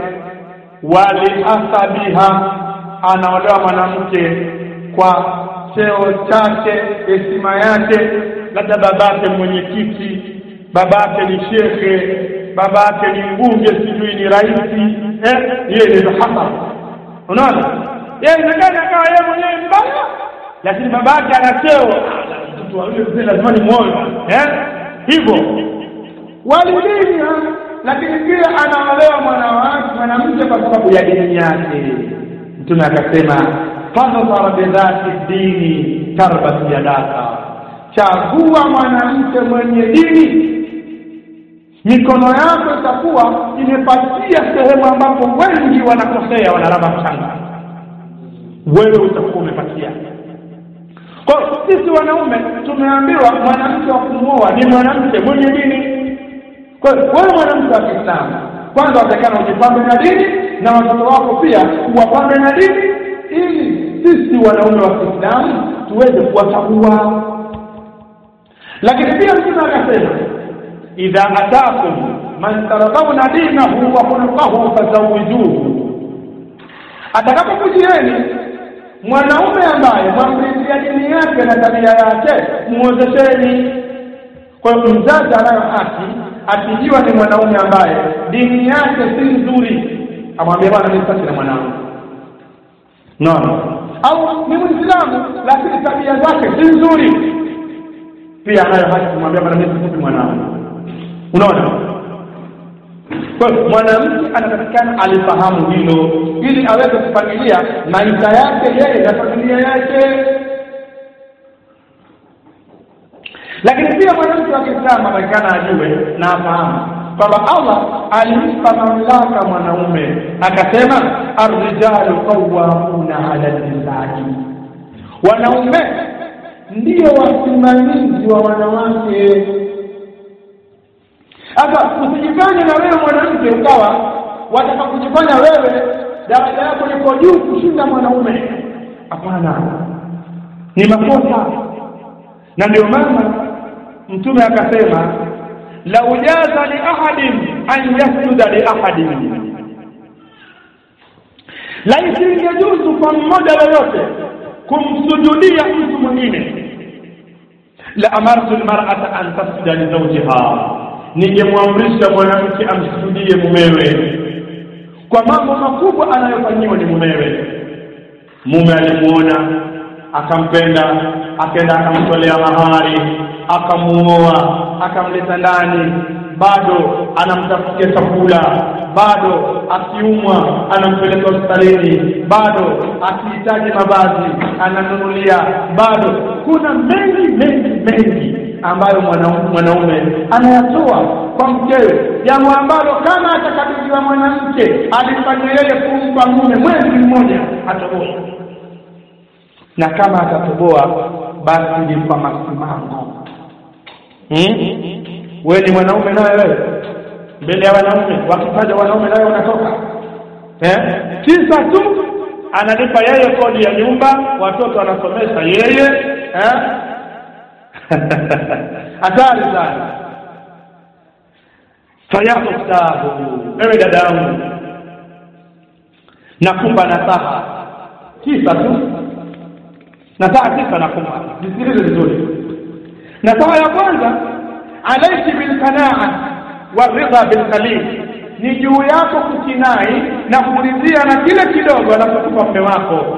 Walihasabiha, anaolewa mwanamke kwa cheo chake, heshima yake. Labda babake mwenyekiti, babake ni shekhe, babake ni mbunge, sijui ni rais, eh yeye ndio hapa. Unaona? Yeye inakana kama yeye mwenyewe mbaya, lakini babake ana cheo, mtu wa yule mzee lazima ni muone, eh hivyo. Walidini, lakini pia anaolewa mwanawake mwanamke kwa sababu ya dini yake. Mtume akasema fadhara bidhati dini tarbat yadaka, chagua mwanamke mwenye dini, mikono yako itakuwa imepatia sehemu ambapo wengi wanakosea, wanalamba mchanga, wewe utakuwa umepatia. Kwa sisi wanaume tumeambiwa mwanamke wa kumwoa ni mwanamke mwenye dini. Kwa wewe mwanamke wa Kiislamu, kwanza utakana ujipambe na dini, na watoto wako pia uwapambe na dini, ili sisi wanaume wa Kiislamu tuweze kuwachagua. Lakini pia Mtume akasema idha ataakum man taradawna dinahu wa khuluquhu fazawijuhu, atakapokujieni mwanaume ambaye mwamridhia dini yake na tabia yake, muozesheni. Kwa hiyo mzazi anayo haki, akijua ni mwanaume ambaye dini yake si nzuri, amwambie bwana mimi sasa na mwanangu. No. Au ni Muislamu lakini tabia zake si nzuri, pia anayo haki kumwambia bwana mimi sasa mwanangu. Unaona? Kwa mwanamke anatakikana alifahamu hilo ili aweze kupangilia maisha yake yeye na familia yake. Lakini pia mwanamke wa Kiislamu anatakikana ajue na afahamu kwamba Allah alimpa mamlaka mwanaume, akasema ar-rijalu qawwamuna 'ala an-nisaa, wanaume ndio wasimamizi wa wanawake. Sasa usijifanye na wewe mwanamke ukawa wataka kujifanya wewe daraja yako liko juu kushinda mwanaume. Hapana, ni makosa. Na ndio maana Mtume akasema la ujaza li ahadin an yasjuda li ahadin, la isingejuzu kwa mmoja yoyote kumsujudia mtu mwingine. La amartu almar'ata an tasjuda li zawjiha, ningemwamrisha mwanamke amsujudie mumewe kwa mambo makubwa anayofanyiwa ni mumewe. Mume alimuona akampenda, akaenda akamtolea mahari, akamuoa, akamleta ndani, bado anamtafutia chakula, bado akiumwa anampeleka hospitalini, bado akihitaji mavazi ananunulia, bado kuna mengi mengi mengi ambayo mwanaume anayatoa kwa mkewe, jambo ambalo kama atakabidhiwa mwanamke alifanya yeye kumpa mume mwezi mmoja atobosha. na kama atatoboa basi ni kwa masimango. Hmm? Wewe ni mwanaume naye wewe mbele ya wanaume, wakitaja wanaume naye unatoka. Eh? Kisa tu analipa yeye kodi ya nyumba, watoto wanasomesha yeye, eh? Hatari sana. Fayakhtahu, ewe dadangu, nakumba nasaha. Kisa tu. Nasaha kisa nakumba. Nisikilize vizuri. Nasaha ya kwanza, alayki bil qanaa wa ridha bil qalil. Ni juu yako kukinai na kuridhia na kile kidogo anapokupa mume wako.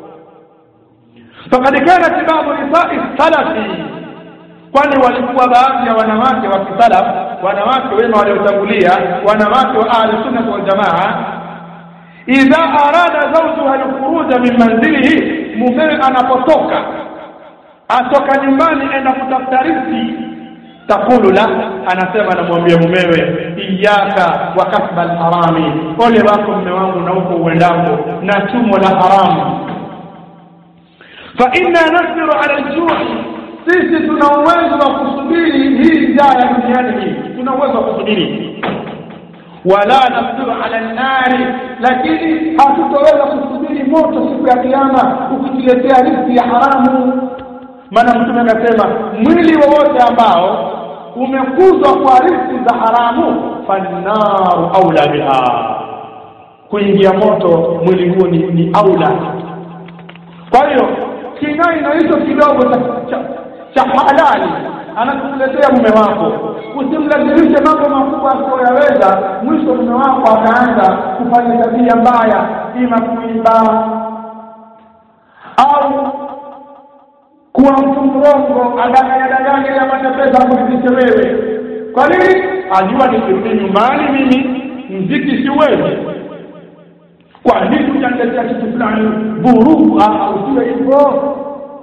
Fakad kana tibabu nisa'i salafi, kwani walikuwa baadhi ya wanawake wa kisalaf, wanawake wema waliotangulia, wanawake wa ahli sunna wal jamaa, idha arada zawjuha al-khuruj min manzilihi, mume anapotoka atoka nyumbani enda kutafuta riziki, takulu la, anasema anamwambia mumewe, iyaka wa kasba al-harami, ole wako mume wangu na uko uendako na chumo la haramu. Fa inna nasbiru ala al-ju', sisi tuna uwezo wa kusubiri hii njaa ya duniani hii, tuna uwezo wa kusubiri. Wala nasbiru ala an-nari, lakini hatutoweza kusubiri moto siku ya kiyama ukituletea riziki ya haramu. Maana Mtume anasema mwili wowote ambao umekuzwa kwa riziki za haramu, fannaru aula biha, kuingia moto mwili huo ni, ni aula. Kwa hiyo kinai na hicho kidogo cha, cha halali anakuletea mume wako, usimlazimishe mambo makubwa asiyoweza, mwisho mume wako akaanza kufanya tabia mbaya, ima kuiba au kuwa mtu mrongo, adanganya danganya ya matapesa kuridhisha wewe. Kwa nini? Ajua nikirudi nyumbani mimi mziki siwezi. Kwa nini unaniletea kitu fulani vurugu au sio hivyo?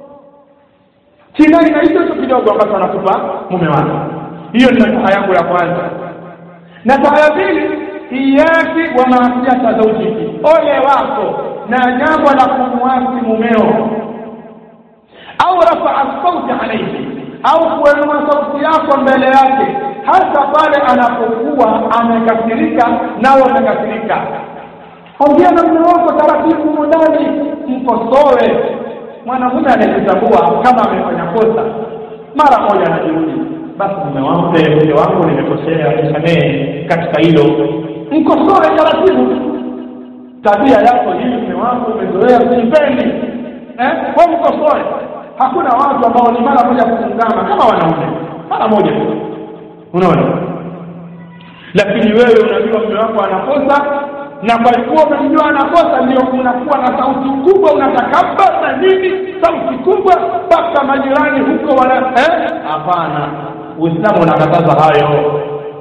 Kina ina hicho kidogo ambacho anakupa mume wako. Hiyo ni nasaha yangu ya kwanza. Nasaha ya pili, iyaki wa maasiyata zawjiki, ole wako na jambo la kumwasi mumeo, au rafa'a sauti alayhi, au kuinua sauti yako mbele yake, hasa pale anapokuwa amekasirika nawe unakasirika. Ongea na mume wako taratibu ndani, mkosoe. Mwanamume anajitambua kama amefanya kosa, mara moja anajirudi, basi mume wangu, mume wangu nimekosea, nisamehe katika hilo. Mkosoe taratibu. Tabia yako hii mume wangu umezoea kuipendi, eh? Kwa mkosoe. Hakuna watu ambao ni mara moja kufungana kama wanaume, mara moja. Unaona? Lakini wewe unajua mume wako anakosa, na kwa kuwa unajua anakosa ndio unakuwa na sauti kubwa, unatakabba na nini, sauti kubwa mpaka majirani huko wana, eh? Hapana. Uislamu unakataza hayo.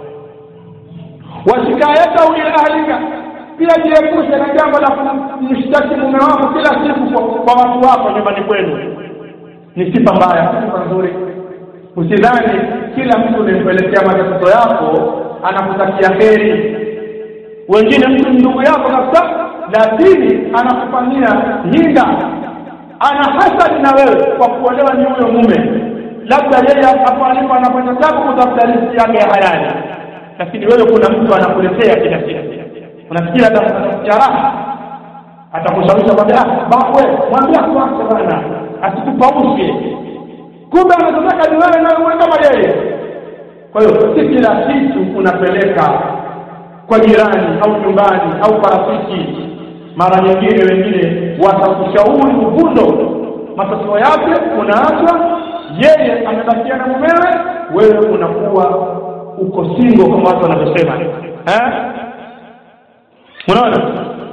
Washikayata ila ahlika, pia jiepushe na jambo la kumshtaki mume wako kila siku kwa, kwa watu wako nyumbani kwenu. Ni sifa mbaya, sifa nzuri. Usidhani kila mtu unayempelekea matatizo yako anakutakia heri. Wengine mtu ndugu yako kabisa, lakini anakufanyia hinda, ana hasadi na wewe kwa kuolewa ni huyo mume. Labda yeye hapo alipo anafanya jambo kutafuta riziki yake ya halali, lakini wewe kuna mtu anakuletea kila siku. Unasikia atakutia raha, atakushawisha kwamba ah wewe mwambie kwako bwana asikupaushe, kumbe anataka ni wewe na wewe kama yeye. Kwa hiyo si kila kitu unapeleka kwa jirani au nyumbani au kwa rafiki. Mara nyingine wengine watakushauri uvundo, matatizo yake unaacha, yeye amebakia na mumewe, wewe unakuwa uko single kama watu wanavyosema, eh? Unaona?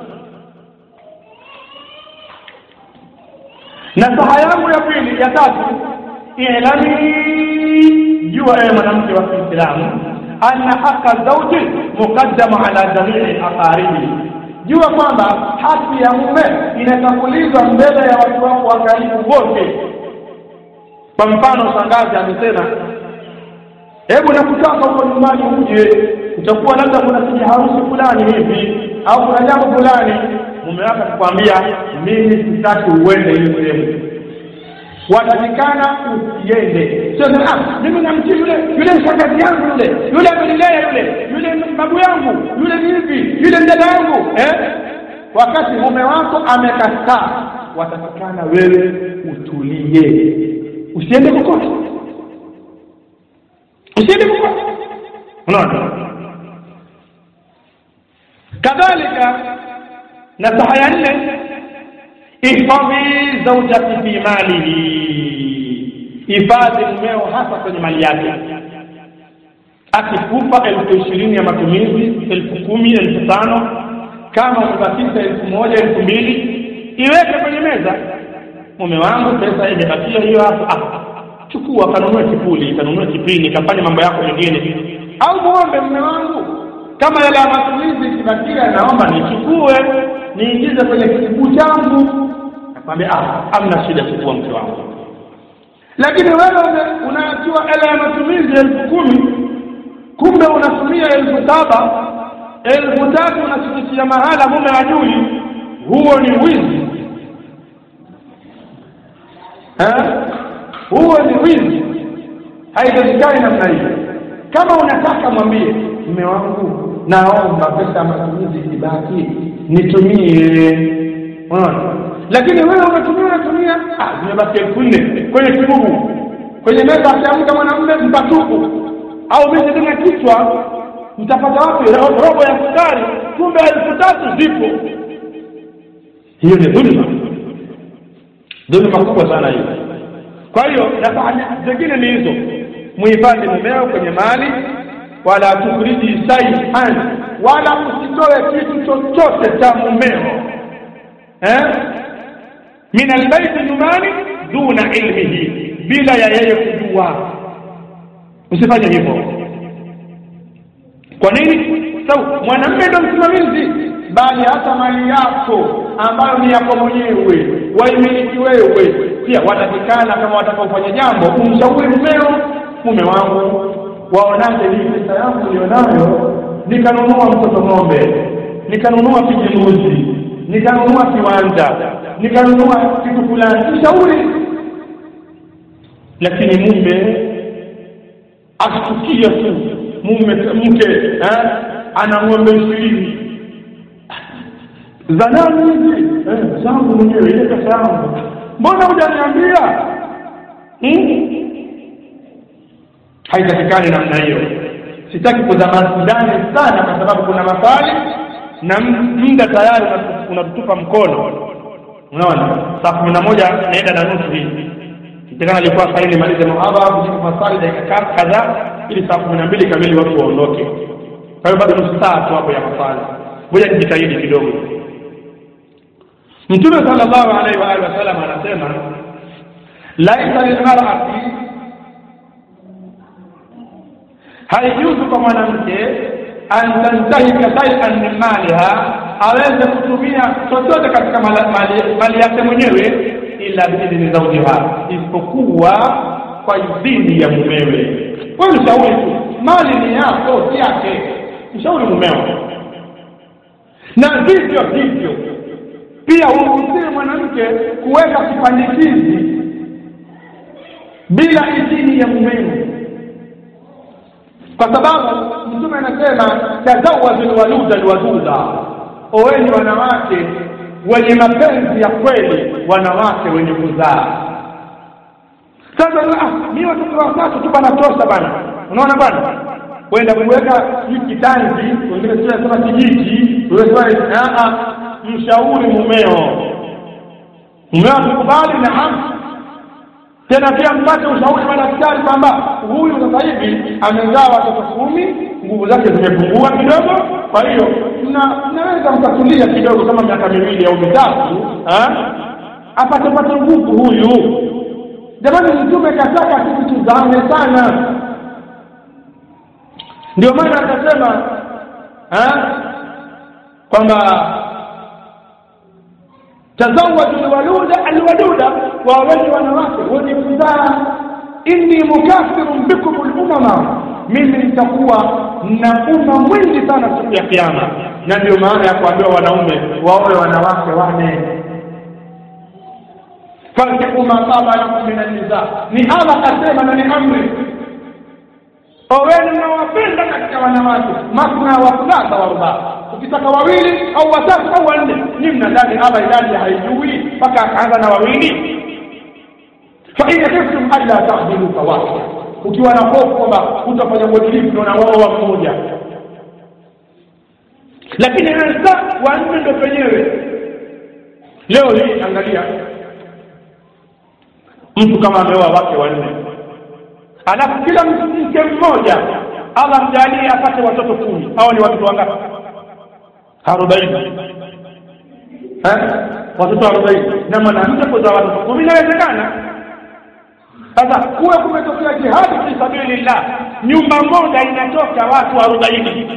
Nasaha yangu ya pili, ya tatu, ilani, jua ewe mwanamke wa Kiislamu, anna haqqa zawji muqaddam ala jami'i aqaribi, jua kwamba haki ya mume inatangulizwa mbele ya watu wako wa karibu wote. Kwa mfano, shangazi amesema, hebu nakutaka huko nyumbani uje, utakuwa labda kuna kiharusi fulani hivi au kuna jambo fulani. Mume wako akwambia, mimi sitaki uende ile sehemu, watakikana usiende. Sio ah mimi namtii yule yule shangazi yangu yule yule amenilea yule yule babu yangu yule hivi yule dada yangu eh wakati mume wako amekataa, watakikana wewe utulie, usiende kokote, usiende kokote. Unaona? Kadhalika nasaha ya nne, ihfadhi zawjati fi malihi, hifadhi mumeo hasa kwenye mali yake. Akikupa elfu ishirini ya matumizi, elfu kumi, elfu tano, kama umebakisha elfu moja, elfu mbili, iweke kwenye meza. Mume wangu pesa imebakia hiyo hapo, ah chukua kanunue kipuli, kanunue kipini, kafanye mambo yako mengine. Au muombe mume wangu kama yale matumizi kibakia, naomba nichukue niingize kwenye kibubu changu. Akwambia ah hamna shida, chukua mke wangu. Lakini wewe unaachua ile ya matumizi elfu kumi, kumbe unatumia elfu saba, elfu tatu unasikia mahala mume ajui, huo ni wizi. Eh? Huo ni wizi. Haiwezekani namna hiyo. Kama unataka mwambie mume wangu naomba pesa ya matumizi ibaki nitumie. Unaona? Lakini wewe unatumia unatumia ah zimebaki elfu nne kwenye kibubu. Kwenye meza akiamka mwanamume mpatuku au mimi ndio kichwa, mtapata wapi robo ya sukari, kumbe elfu tatu zipo. Hiyo ni dhulma. Dhulma kubwa sana hiyo. Kwa hiyo nafahamu zingine ni hizo. Muhifadhi mumeo kwenye mali, wala tukriji shay'an, wala usitoe kitu chochote cha mumeo eh min albayt nyumbani duna ilmihi, bila ya yeye kujua. Usifanye hivyo. Kwa nini? Sababu mwanamume ndio msimamizi, bali hata mali yako ambayo ni yako mwenyewe, waimiliki wewe, pia watakikana kama watakofanya jambo kumshauri mumeo. Mume wangu waonaje hii pesa yangu nilionayo, nikanunua mtoto ng'ombe, nikanunua kijimbuzi, nikanunua kiwanja, nikanunua kitu fulani, ushauri. Lakini mume ashtukia tu, mume mke eh ana ng'ombe ishirini zanani hizi eh zangu mwenyewe ile pesa yangu, mbona hujaniambia? hmm? Haitakikani namna hiyo. Sitaki kuzama ndani sana kwa sababu kuna maswali na muda tayari unatutupa mkono. Unaona? Saa kumi na moja naenda na nusu hivi. Kitakana alikuwa saini malize muhadhara kujibu maswali dakika kadhaa ili saa kumi na mbili kamili watu waondoke. Kwa hiyo bado nusu saa tu hapo ya maswali. Ngoja nijitahidi kidogo. Mtume sallallahu alaihi wa alihi wasallam anasema laisa lilmar'ati, haijuzu kwa mwanamke an tantahika shay'an min maliha, aweze kutumia chochote katika mali, mali yake mwenyewe, ila biidhni zawjiha, isipokuwa kwa idhini ya mumewe. Wewe mshauri tu, mali ni yako si yake, mshauri mumeo. Na vivyo hivyo pia uruhusiwe mwanamke kuweka kipandikizi bila idhini ya mumewe, kwa sababu Mtume anasema tazawwajul waluda alwaduda, oweni wanawake wenye mapenzi ya kweli, wanawake wenye kuzaa. Sasa ah mimi watoto watatu tu bana tosha bana, unaona bana, kwenda kuweka hiki tanzi, wengine sio sema kijiji, wewe a a mshauri mumeo. Mumeo akikubali na tena pia mpate ushauri wa daktari kwamba huyu sasa hivi amezaa watoto kumi, nguvu zake zimepungua kidogo, kwa hiyo na naweza mkatulia kidogo kama miaka miwili au mitatu, eh apate pate nguvu huyu. Jamani, Mtume kataka kitu tuzame sana. Ndio maana akasema eh kwamba tazawwaju alwaluda alwaduda, wa wale wanawake wenye kuzaa. Inni mukathirun bikum al-umama, mimi nitakuwa na umma mwingi sana siku ya kiyama. Na ndio maana ya kuambia wanaume waoe wanawake wane. fankihu ma taba lakum min an-nisa, ni Allah kasema na ni amri. Oweni mnawapenda katika wanawake masna wa thulatha wa ruba, ukitaka wawili au watatu au wanne. Ni mnadhani Allah idadi haijui mpaka akaanza na wawili? Fa in kuntum alla ta'dilu fawahida, ukiwa na hofu kwamba utafanya uadilifu na wao mmoja, lakini hasa wanne ndio penyewe. Leo hii angalia mtu kama ameoa wake wanne, alafu kila mke mmoja Allah mjalie apate watoto kumi, hao ni watoto wangapi? arobaini. Eh, watoto arobaini na mwanamke kuzaa watoto kumi inawezekana. Sasa kuwe kumetokea jihad fi sabilillah, nyumba moja inatoka watu arobaini.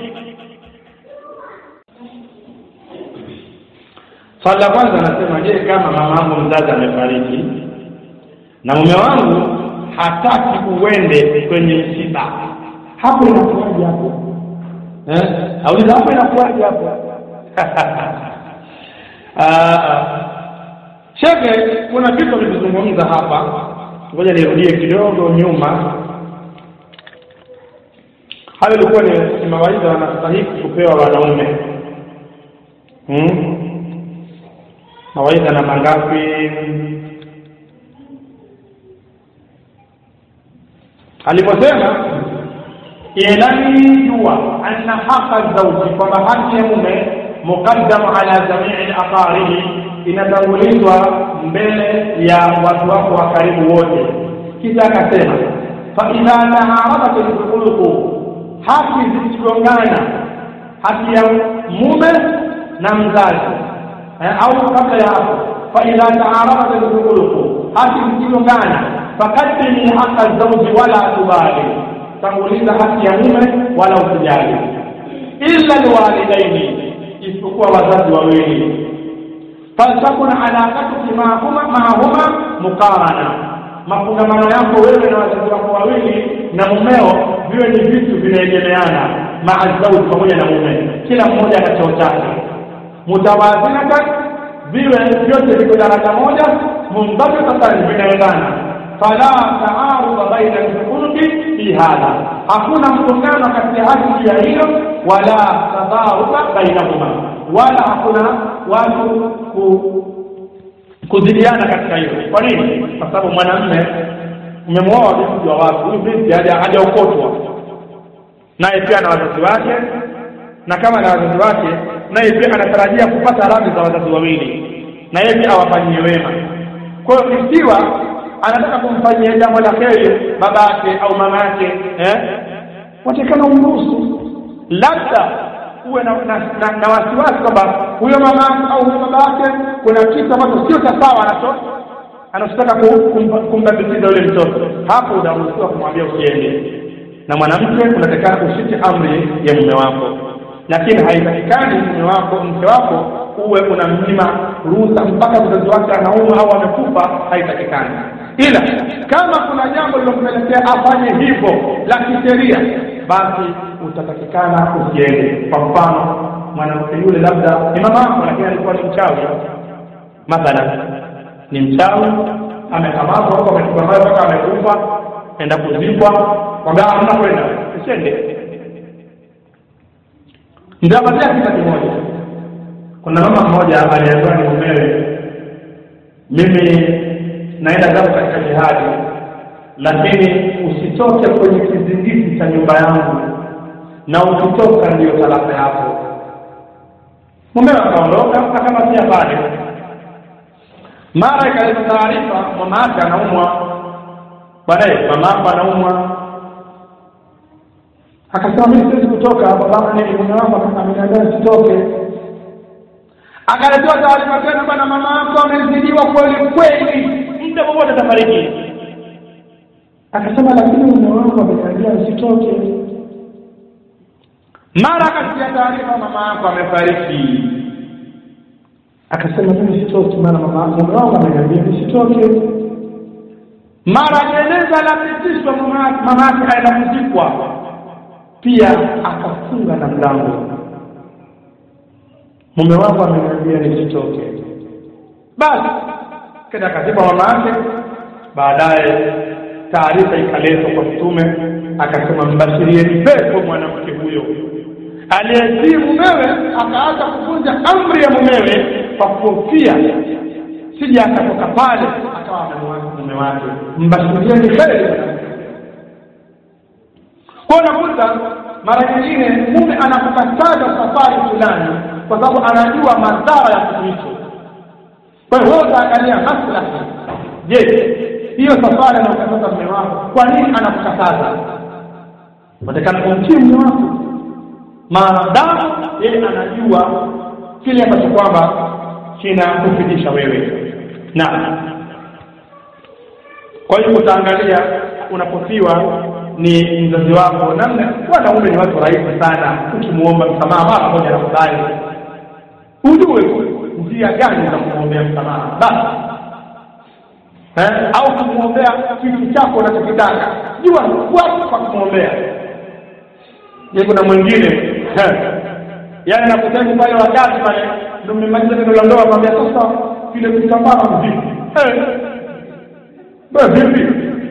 Swali la kwanza nasema, je, kama mama yangu mzazi amefariki na mume wangu hataki uende kwenye msiba, hapo inakuwaje hapo? Eh? Au ni hapo inakuwaje hapo? Ah, shekhe, kuna vitu vilizungumza hapa. Ngoja nirudie kidogo nyuma. Hayo ilikuwa ni mawaidha wanastahili kupewa wanaume. Hmm? Mawaidha na mangapi? Aliposema ilani jua anna haqa zawji, kwamba haki ya mume muqaddam ala jamii al-aqarib, inatangulizwa mbele ya watu wako wa karibu wote. Kisha akasema fa idha ta'aradat al-khuluq, haki zikigongana, haki ya mume na mzazi eh, au kabla ya hapo, fa idha ta'aradat al-khuluq, haki zikigongana, faqaddimi haqqa zawji wala tubali, tanguliza haki ya mume wala usijali. Illa alwalidaini, isipokuwa wazazi wawili. Faltakun alaqatuki ma'huma ma'huma muqarana, mafungamano yako wewe na wazazi wako wawili na mumeo viwe ni vitu vinaegemeana. Ma'a zawji, pamoja na mume, kila mmoja ana cheo chake. Mutawazinatan, viwe vyote viko daraja moja. Mundabitatan, vinaendana. Fala ta'arud baina al-khuluqi fi hadha, hakuna mgongano kati ya haki ya hilo, wala tadaruka bainahuma, wala hakuna watu kuzidiana katika hilo. Kwa nini? Kwa sababu mwanamume umemwoa binti wa watu, huyu binti hajaokotwa, naye pia na wazazi wake, na kama na wazazi wake naye pia anatarajia kupata radhi za wazazi wawili, na yeye pia awafanyie wema. Kwa hiyo ikiwa anataka kumfanyia jambo la kheri babake au mamake, eh, watakana umruhusu. Labda uwe na, na, na, na wasiwasi kwamba huyo mama au huyo babake kuna kitu ambacho sio sawa anacho anataka kumbadilisha yule mtoto, hapo unaruhusiwa kumwambia usiende. Na mwanamke unatakana ushike amri ya mume wako, lakini haitakikani mume wako mke wako uwe unamnyima ruhusa mpaka mzazi wake anauma au amekufa, haitakikani. Ila kama kuna jambo lilompelekea afanye hivyo la kisheria, basi utatakikana usiende. Kwa mfano, mwanamke yule labda ni mama yako lakini alikuwa ni mchawi, mathalan ni mchawi, amekamatwa huko, amechukua mawe mpaka amekufa, enda kuzikwa, kwamba hamna kwenda, usiende. Ndio baada ya kitu kimoja, kuna mama mmoja aliambiwa ni mumewe, mimi naenda zangu katika jihadi, lakini usitoke kwenye kizingiti cha nyumba yangu, na ukitoka ndio talaka yako. Mumewe akaondoka, akamwambia pale. Mara ikaleta taarifa, mama yake anaumwa. Baadaye mama yake anaumwa, akasema mimi siwezi kutoka, baba ni mume wangu akaniambia sitoke. Akaletewa taarifa tena, bwana mama yako amezidiwa kweli kweli, muda wote atafariki. Akasema lakini mume wangu ameniambia usitoke. Mara akasikia taarifa mama yako amefariki, akasema mimi sitoki, maana mama mume wangu ameniambia nisitoke. Mara jeneza la pitishwa, mama yake aenda kuzikwa, pia akafunga na mlango, mume wangu ameniambia nisitoke. Basi kenda katiba mama yake. Baadaye taarifa ikaletwa kwa mtume, akasema mbashirieni pepo mwanamke huyo aliyetii mumewe akaacha kuvunja amri ya mumewe kwa kuhofia sije akatoka pale akawa amemwacha mume wake. Mbashirieni kheri. Kwa nakuta mara nyingine mume anakukataza safari fulani kwa sababu anajua madhara ya kitu hicho. Kwa hiyo wewe utaangalia maslahi. Je, hiyo safari anayokataza mume wako kwa nini anakukataza? Unataka kumtii mume wako maadamu yeye anajua kile ambacho kwamba kinakufikisha wewe. Na kwa hiyo utaangalia unapofiwa ni mzazi wako, namna wanaume ni watu rahisi sana, ukimuomba msamaha mara moja na kudai. Ujue njia gani za kumwombea msamaha basi. Eh, au kumwombea kitu chako unachokitaka. Jua kwa kwa kumwombea. Yeye kuna mwingine, eh. Yaani anakutaka pale wakati pale ndio mmemaliza neno la ndoa akamwambia sasa kile kitambara vipi? Eh. Basi vipi?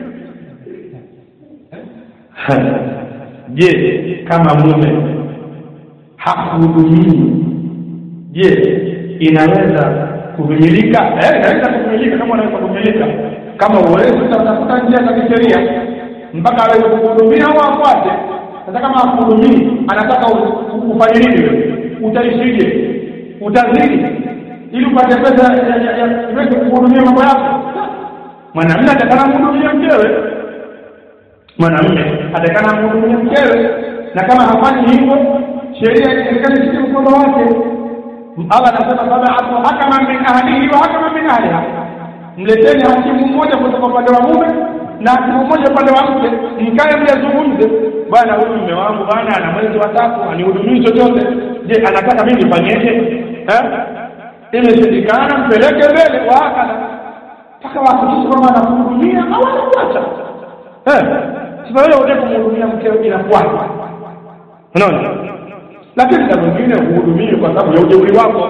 Je, kama mume hakuhudumii, je, inaweza kuvumilika? Eh, inaweza kuvumilika kama unaweza kuvumilika. Kama uwezo utafuta njia za kisheria mpaka aweze kuhudumia au afuate. Sasa kama hakuhudumii, anataka ufanye nini? Utaishije? Utazidi ili upate pesa ya iweze kuhudumia mambo yako. Mwanamume atakana kuhudumia mkewe. Mwanamume atakana kuhudumia mkewe, na kama hafanyi hivyo sheria inakali si mkono wake. Allah anasema baba hakama min ahlihi wa hakama min ahliha. Mleteni hakimu mmoja kutoka upande wa mume na hakimu mmoja upande wa mke, mkae mjazungumze. Bwana, huyu mume wangu bwana ana mwezi wa tatu anihudumii chochote. Je, anataka mimi nifanyeje? Eh? Imeshindikana, mpeleke mbele wa hakala. Taka wahakikishe kwamba anakuhudumia au anakuacha. Eh? Sasa wewe unataka kumhudumia mkeo inafuata. Unaona? Lakini kama mwingine huhudumii kwa sababu ya ujeuri wako.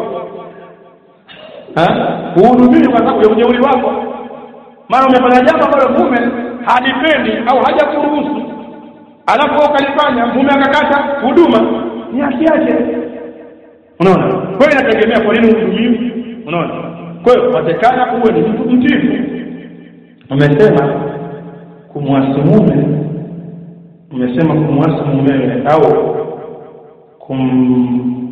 Eh? Huhudumii kwa sababu ya ujeuri wako. Maana umefanya jambo ambalo mume halipendi au hajakuruhusu. Alafu ukalifanya mume akakata huduma, ni haki yake. Unaona? Kwa hiyo inategemea kwa nini uhudumii. Unaona? Kwa hiyo watakana uwe ni mtu mtiifu. Umesema kumwasi mume, umesema kumwasi mumewe au kum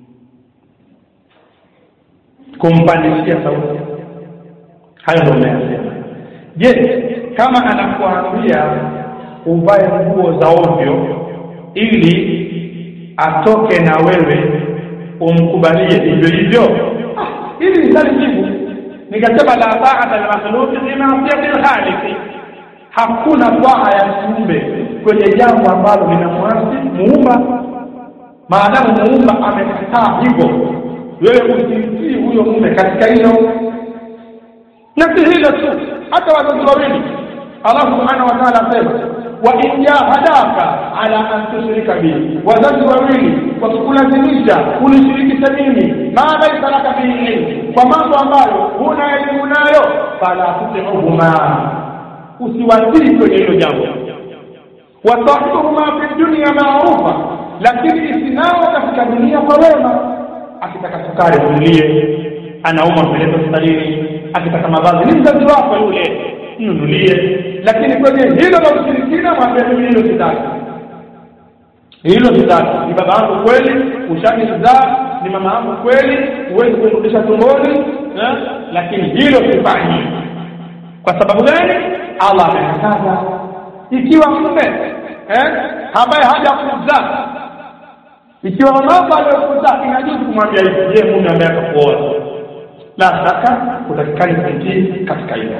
kumpandishia sauti. Hayo ndio umesema. Je, kama anakuambia uvae nguo za ovyo ili atoke na wewe umkubalie hivyo hivyo? Ah, hili ni swali jibu. Nikasema la ta'ata al-makhluq fi ma'siyati al-khaliq. Hakuna taa ya kiumbe kwenye jambo ambalo linamwasi muumba. Maadamu muumba amekataa hivyo, wewe usimtii huyo mume katika hilo. Na si hilo tu, hata wazazi wawili Allah subhanahu wa ta'ala asema wa in jahadaka ala an tushrika bi, wazazi wawili wakikulazimisha kunishirikisha mimi ma laysa laka bihi ilm, kwa mambo ambayo huna elimu nayo, fala tuti'uhuma, usiwatii kwenye hilo jambo. Watahuhuma fi dunya ma'rufa, lakini isinao katika dunia kwa wema. Akitaka sukari mnunulie, anauma mpeleke hospitalini. Akitaka mavazi ni mzazi wako yule, mnunulie. Lakini kwenye hilo la ushirikina mwambie mimi hilo sitaki. Hilo sitaki. Ni baba yangu kweli, ushanizaa, ni mama yangu kweli, uweze kunirudisha tumboni, eh? Lakini hilo sifanyi. Kwa sababu gani? Allah amekataza. Ikiwa mume eh ambaye hajakuzaa, ikiwa mama aliyokuzaa inajuzu kumwambia hivi, je, mume ambaye akakuoa la shaka utakikani kutii katika hilo.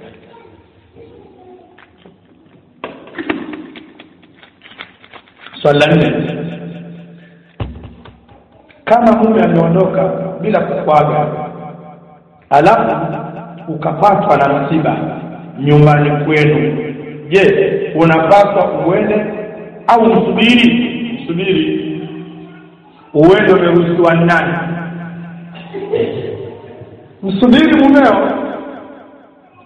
Swali la nne, kama mume ameondoka bila kukwaga alafu ukapatwa na msiba nyumbani kwenu, je, unapaswa uende au usubiri? Usubiri. Uende umeruhusiwa nani? Msubiri mumeo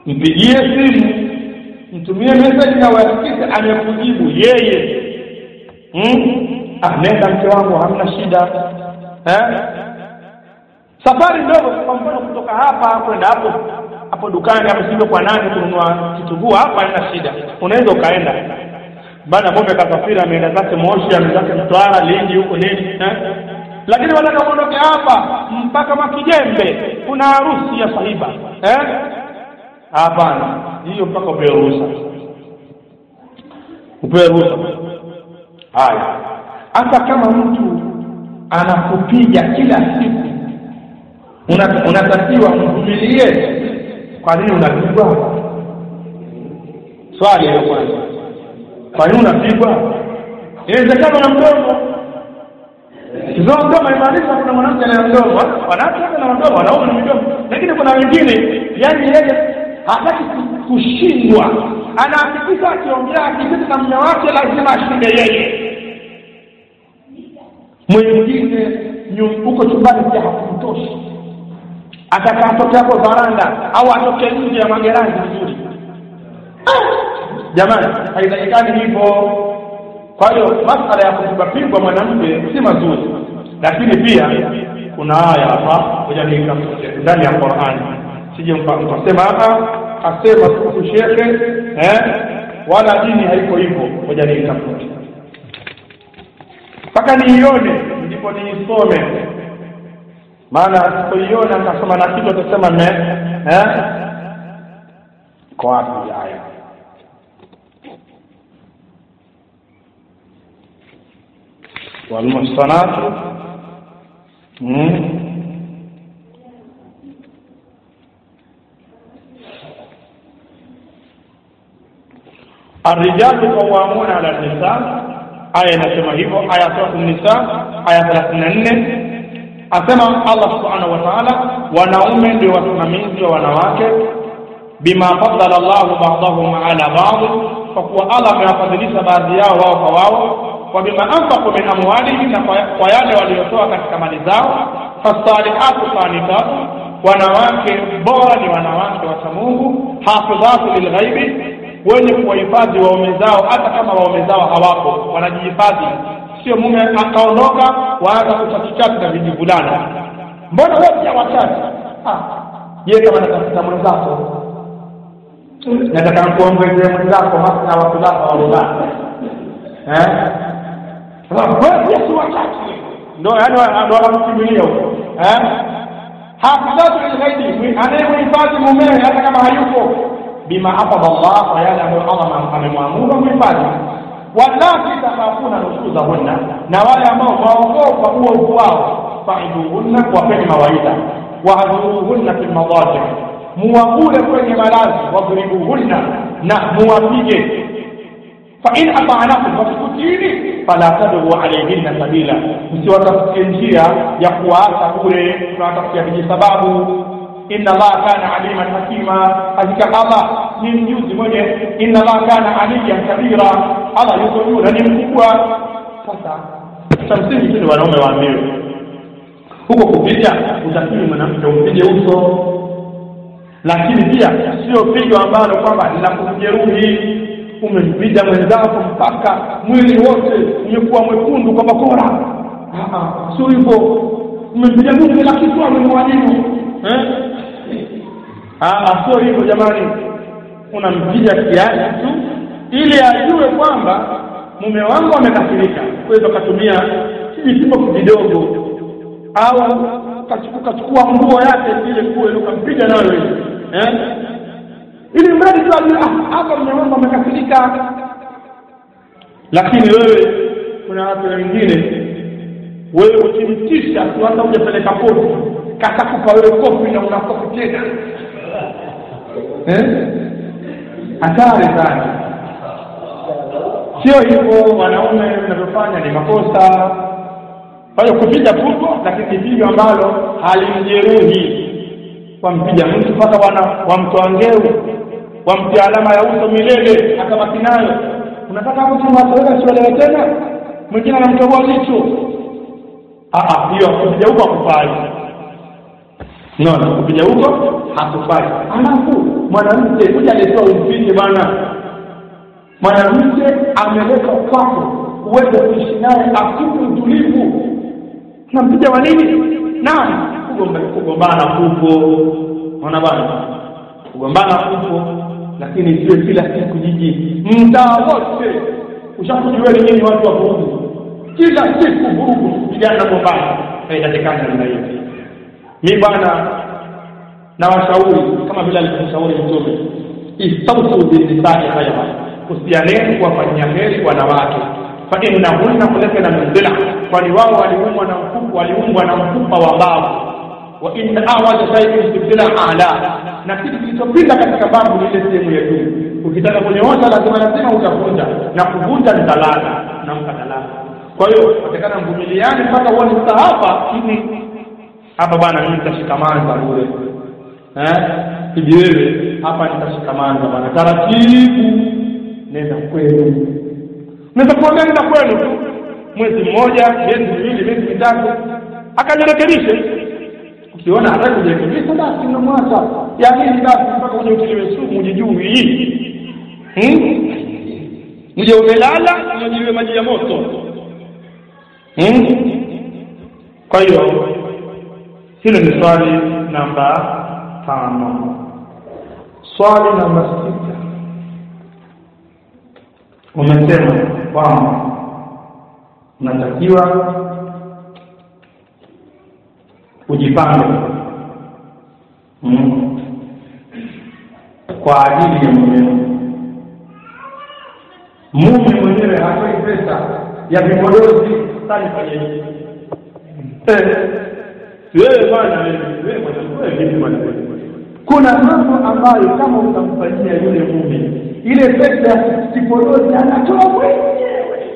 mpigie simu, mtumie message na uhakikishe amekujibu yeye. Hmm? Ah, nenda mke wangu, hamna shida. Eh? Safari ndogo kwa mfano kutoka hapa kwenda hapo hapo dukani hapo sio kwa nani kununua kitunguu hapa haina shida. Unaweza ukaenda. Bana mume kasafiri ameenda zake Moshi, ameenda zake Mtwara, Lindi huko nini, eh? Lakini wanataka kuondoka hapa mpaka Makijembe kuna harusi ya sahiba. Eh? Hapana, hiyo mpaka upewe ruhusa. Upewe ruhusa. Haya. Hata kama mtu anakupiga kila siku, unatakiwa umvumilie. Kwa nini unapigwa? Swali la kwanza. Kwa nini unapigwa? Inawezekana na mdomo. Sio mdomo imaanisha kuna mwanamke na mdomo, wanawake na mdomo, wanaume na mdomo. Lakini kuna wengine, yani yeye hataki kushindwa. Anahakikisha akiongea kitu na mume wake lazima ashinde yeye. Mwingine huko chumbani pia hakumtoshi. Atakatoka hapo baranda au atoke nje ya magerani vizuri. Jamani, haitakikani hivyo. Kwa hiyo masuala ya kupigwa mwanamke si mazuri. Lakini pia kuna aya hapa moja ni ndani ya Qur'an. Sije mkasema hapa asema tu shekhe eh wala dini haiko hivyo. Moja ni nitafute. Paka niione ndipo niisome. Maana sipoiona nikasoma na kitu atasema me eh kwa wapi aya? Walmuhsanatu mm الرجال قوامون على النساء. aya inasema hivyo, aya sura an-Nisa aya thelathini na nne. Asema Allah subhanahu wa ta'ala, wanaume ndio wasimamizi wa wanawake, bima faddala Allah ba'dahum ala ba'd, kwa kuwa Allah amewafadhilisha baadhi yao wao kwa wao, wa bima anfaqu min amwalihim, na kwa yale waliotoa katika mali zao. Fasalihatu qanitatu, wanawake bora ni wanawake wa Mungu, hafidhatu lilghaibi, wenye kuwahifadhi waume zao hata kama waume zao hawapo, wanajihifadhi. Sio mume akaondoka waanza kuchatikati na vijivulana. Mbona wote hawataki? Ah, yeye kama anatafuta mwenzako, nataka kuongezea mwenzako hata na watu wako walala. Eh? Sababu Yesu wataki. Ndio yani ndio wanamkimbilia huko. Eh? Hafidhatu lilghaibi, anayehifadhi mume hata kama hayupo, bima hafadha Allah, kwa yale ambayo Allah amemwamuru kuhifadhi. Wallahi takafuna nusuzahunna, na wale ambao waogopa uovu wao, fa'iduhunna, wapeni mawaidha, wahjuruhunna fil madaji, muwakule kwenye malazi, wadribuhunna, na muwapige. Fa in ata'anakum fasikutini fala tad'u alayhinna sabila, msiwatafutie njia ya kuwaacha bure, tunatafutia vijisababu. Inna Allah kana aliman hakima, hakika Allah ni mjuzi mwenye. Inna Allah kana aliyan kabira, Allah yuko juu na ni mkubwa. Sasa tamsini tu wanaume waambiwe huko kupiga, utakiwa mwanamke umpige uso, lakini pia sio pigo ambalo kwamba linakujeruhi. Umempiga mwenzako mpaka mwili wote umekuwa mwekundu kwa bakora. Ah ah, sio hivyo. Umempiga mwili la kichwa mwalimu. Eh? Ah, sio hivyo jamani. Unampiga kiasi tu ili ajue kwamba mume wangu amekasirika. Kwa hiyo akatumia kijipo kidogo au kachukua chukua nguo yake ile kule ukampiga nayo ile. Eh? Ili mradi tu ajue ah, hapa mume wangu amekasirika. Lakini wewe kuna watu wengine wewe ukimtisha tu hata hujapeleka kofi, katakupa wewe kofi na unakofi tena. Eh? Hatari sana. Sio hivyo wanaume wanavyofanya, ni makosa. Kwa hiyo kupiga puto, lakini pigo ambalo halimjeruhi. Wampiga mtu mpaka wana wamtoa ngeu, wamtia alama ya uso milele akabaki nayo. Unataka hapo tumwatoe siwelewe tena? Mwingine anamtoboa jicho. Ah ah, hiyo kupiga huko hakufai. No, kupiga huko hakufai. Alafu mwanamke kuja alitoa umpige bwana. Mwanamke ameleka kwako uweze kuishi naye akupe utulivu. Tunampiga wa nini? Nani? Kugombana kugombana huko. Unaona bwana? Kugombana huko lakini sio kila siku jiji. Mtaa wote ushakujua nini watu wa vurugu. Kila siku vurugu vijana gombana. Haitakikana namna hiyo. Mimi bwana na washauri kama vile alivyoshauri Mtume, istausu binisai khayra, kusianeni kuwafanyia heri wanawake, fa innahunna khulaqna min dhila, kwani wao waliumbwa na mfupa waliumbwa na mfupa wa mbavu. Wa inna awada shay'in fi dhila a'la, na kitu kilichopinda katika mbavu ni ile sehemu ya juu. Ukitaka kunyoosha lazima lazima utavunja, na kuvunja ni talaka na mkadalaka. Kwa hiyo utakana mvumiliane mpaka uone hapa hivi hapa bwana mimi nitashikamana bure. Eh? Hivi wewe hapa nitashikamana bwana. Taratibu nenda kwenu. Nenda kwa nenda kwenu. Mwezi mmoja, miezi miwili, miezi mitatu akajirekebishe. Ukiona hataki kujirekebisha basi unamwacha. Yaani basi mpaka uje utiliwe sumu ujijui hii. Hmm? Uje umelala, unajiwe maji ya moto. Hmm? Kwa hiyo hilo ni swali namba tano. Swali namba sita. Umesema kwamba unatakiwa ujipange mm. kwa ajili ya mume. Mume mwenyewe hatoi pesa ya vipodozi tani fanye. Eh, wewe bwana wewe mwanamke vipi bwana? Kuna mambo ambayo kama utamfanyia yule mume, ile pesa ya vipodozi anatoa mwenyewe.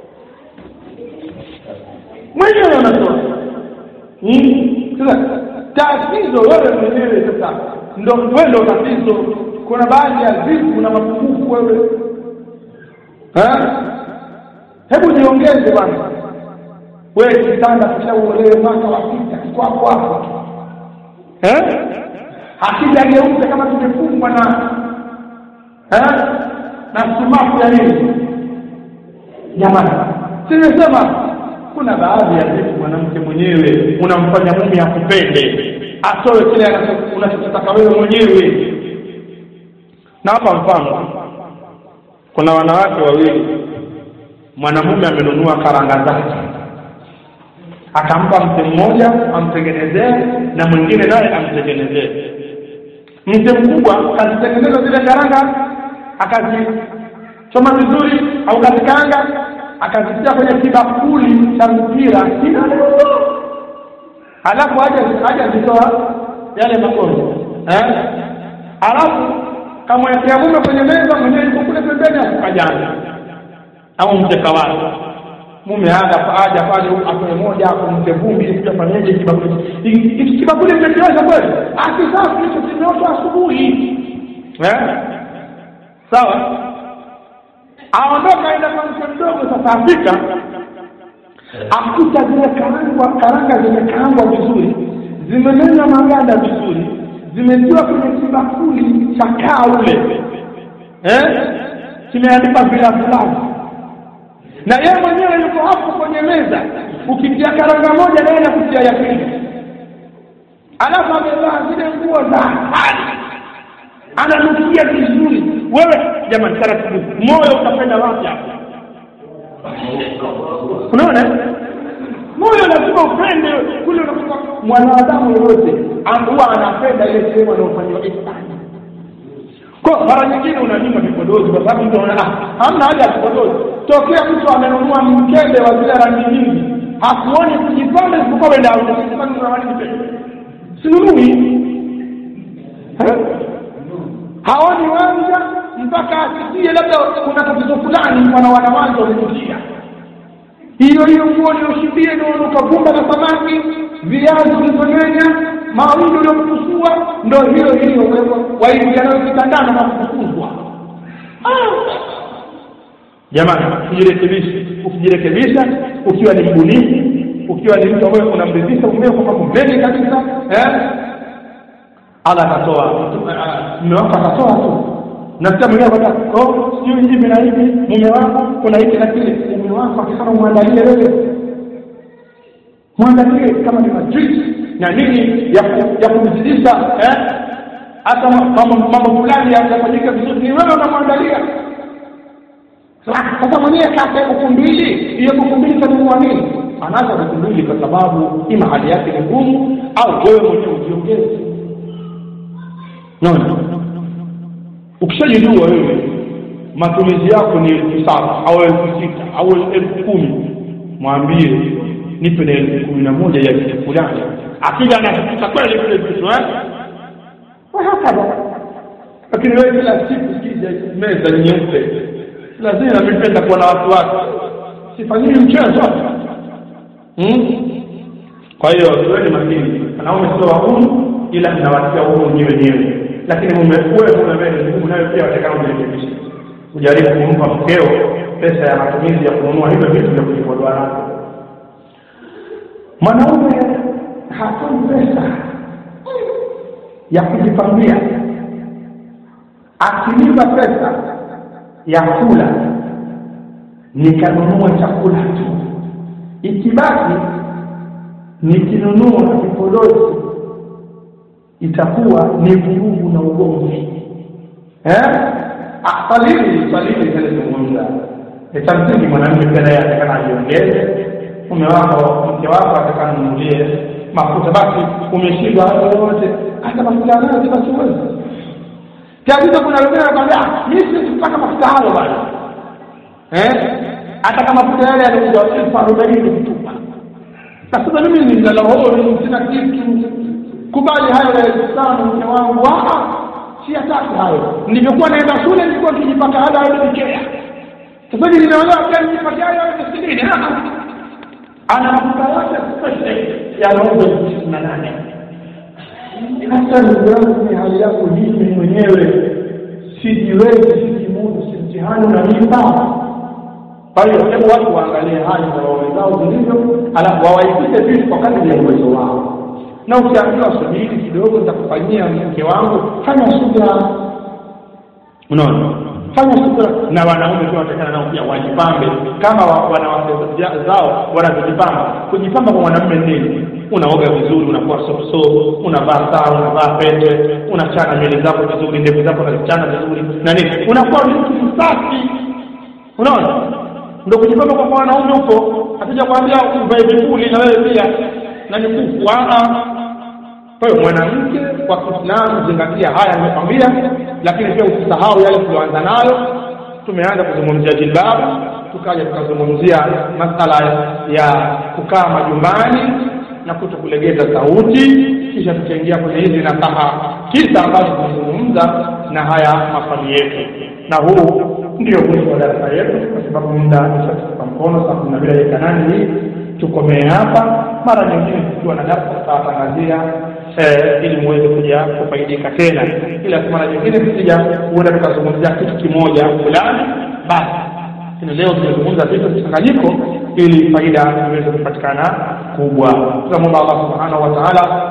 Mwenyewe anatoa. Mm. Sasa tatizo wewe mwenyewe sasa ndio wewe ndio tatizo. Kuna baadhi ya vitu na mapungufu wewe. Ha? Hebu niongeze bwana. Wewe kitanda kishaolewa mwaka wa sita kwa hapo. Eh? Akijageuka kama tumefungwa na eh? Na sumaku ya nini? Jamani, simesema kuna baadhi ya vitu mwanamke mwenyewe unamfanya mume akupende, atoe kile unachotaka wewe mwenyewe. Na hapa mfano kuna wanawake wawili, mwanamume amenunua karanga zake akampa mtu mmoja amtengenezee na mwingine naye amtengenezee. Mtu mkubwa kazitengeneza zile karanga akazichoma vizuri au kazikanga akazitia kwenye kibakuli cha mpira kidogo, alafu aje aje zitoa yale makondo eh, alafu kama yake mume kwenye meza mwenyewe yuko kule pembeni akajana au mteka wake mume hada aje pale akoe moja akumte vumbi ili kufanyaje kibakuli hiki kibakuli mmekiosha kweli akisafi hicho kimeoshwa asubuhi eh, sawa. Aondoka aenda kwa mke mdogo sasa afika akuta zile karanga karanga zimekaangwa vizuri, zimemenywa maganda vizuri, zimetiwa kwenye kibakuli cha kaa ule eh, kimeandikwa bila fulani, na yeye mwenyewe yuko hapo kwenye meza. Ukitia karanga moja na yeye anakutia ya pili, alafu amevaa zile nguo za hali ananukia vizuri. Wewe jamani, taratibu moyo utapenda wapi hapo? Unaona? Moyo lazima upende kule unakuwa mwanadamu yote ambao anapenda ile sehemu anayofanywa ihsani. Kwa mara nyingine unanyima vipodozi kwa sababu mtu anaona ah hamna haja ya vipodozi. Tokea mtu amenunua mkebe wa zile rangi nyingi, hakuoni kujipanga isipokuwa wenda unasema ni rangi nyingi. Sinunui. Haoni wanja mpaka asikie labda kuna tatizo fulani mwana wanawake wametukia. Hiyo hiyo nguo ni ushibie ndio ukavumba na samaki, viazi vilivyonya, mawingu yaliyokusua, ndio hiyo hiyo wewe waingia nayo kitandana na kufukuzwa. Ah! Jamani, usijirekebishe, usijirekebisha ukiwa ni mbunifu, ukiwa ni mtu ambaye unamridhisha mume kwa mambo mengi kabisa, eh? ala katoa mume wako akatoa tu na kama mwenyewe kwamba oh sio hivi na hivi mume wako kuna hiki na kile mume wako akisema muandalie wewe muandalie kama ni majuice na nini ya ya kumzidisha eh hata mambo mambo fulani yatafanyika vizuri ni wewe unamwandalia sasa mwenyewe kaka ukumbili hiyo ukumbili kwa nini anaanza kukumbili kwa sababu ima hali yake ni ngumu au wewe mwenyewe ujiongeze no ukishajua wewe matumizi yako ni elfu saba au elfu sita au elfu kumi mwambie nipe na elfu kumi na moja ya kitu fulani akija anataka kweli kile kitu eh hapa lakini wewe kila siku kija meza nyeupe lazima nipenda kuwa na watu wake sifanyii mchezo hmm? Kwa hiyo wewe ni makini wanaume sio wahumu ila tunawatia huko wenyewe lakini mume wewe mume wewe unayo pia watakao kurekebisha ujaribu kumpa mkeo pesa ya matumizi ya kununua hivyo vitu vya kujipodoa navyo mwanaume hatoi pesa ya kujipambia akilipa pesa ya kula nikanunua chakula tu ikibaki nikinunua kipodozi itakuwa ni vurugu na ugomvi eh afalili falili tunazungumza etamtiki mwanamke pia yeye atakana ajiongeze mume wako mke wako atakana mnulie mafuta basi umeshindwa wote hata mafuta nayo basi wewe kiasi kuna wengine wanakuambia mimi sitaka mafuta hayo bwana eh hata kama mafuta yale yanauzwa elfu arobaini kutupa sasa mimi ni nalao sina kitu kubali hayo ya Uislamu mke wangu ah si hataki hayo nilivyokuwa naenda shule nilikuwa nikipata hada ya bikea sasa hivi ninaona pia nikipata hayo ya sidini ana mafuta yote special ya robo na nane hata ndio ni hali yako hivi mwenyewe sijiwezi sijimudu simtihani na mimba kwa hiyo hebu watu waangalie hali za wao zilivyo alafu wawaipite vitu kwa kadri ya uwezo wao na ukiambiwa subiri kidogo nitakufanyia mke wangu fanya subira unaona fanya subira na wanaume pia watakana nao pia wajipambe kama wanawake zao wanajipamba kujipamba kwa mwanamume nini unaoga vizuri unakuwa soft soft unavaa saa unavaa pete unachana nywele zako vizuri ndevu zako unachana vizuri na nini unakuwa mtu safi unaona ndio kujipamba kwa wanaume huko hataja kuambia uvae vipuli na wewe pia na nikufu wana kwa hiyo mwanamke kwa Kiislamu zingatia haya nimekwambia lakini pia usisahau yale tulioanza nayo tumeanza kuzungumzia jilbab tukaja tukazungumzia masala ya kukaa majumbani na kutokulegeza sauti kisha tukaingia kwenye hizi nasaha kisa ambazo tunazungumza na haya maswali yetu na huu ndio mwisho wa darasa yetu kwa sababu muda umeshafika mkono saa kumi na mbili dakika nane hii tukomee hapa mara nyingine tukiwa na darasa tutawatangazia eh ili muweze kuja kufaidika tena ila mara nyingine tukija huenda tukazungumzia kitu kimoja fulani basi Lakini leo tumezungumza vitu mchanganyiko ili faida iweze kupatikana kubwa. Tunamwomba Allah Subhanahu wa Ta'ala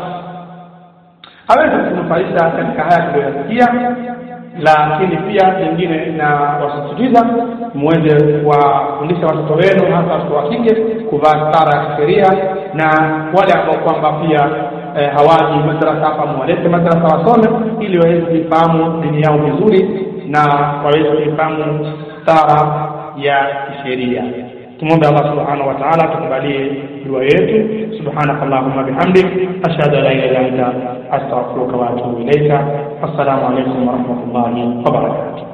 aweze kutunufaisha katika haya tuliyosikia, lakini pia wengine na wasitiza muweze kuwafundisha watoto wenu hasa watoto wa kike kuvaa stara ya sheria, na wale ambao kwamba pia eh, hawaji madrasa hapa mwalete madrasa wasome ili waweze kufahamu dini yao vizuri na waweze kufahamu stara ya sheria. Tumombe Allah Subhanahu wa Ta'ala tukubalie dua yetu. Subhanakallahumma bihamdik ashhadu an la ilaha illa anta astaghfiruka wa atubu ilayka. Assalamu alaykum wa rahmatullahi wa barakatuh.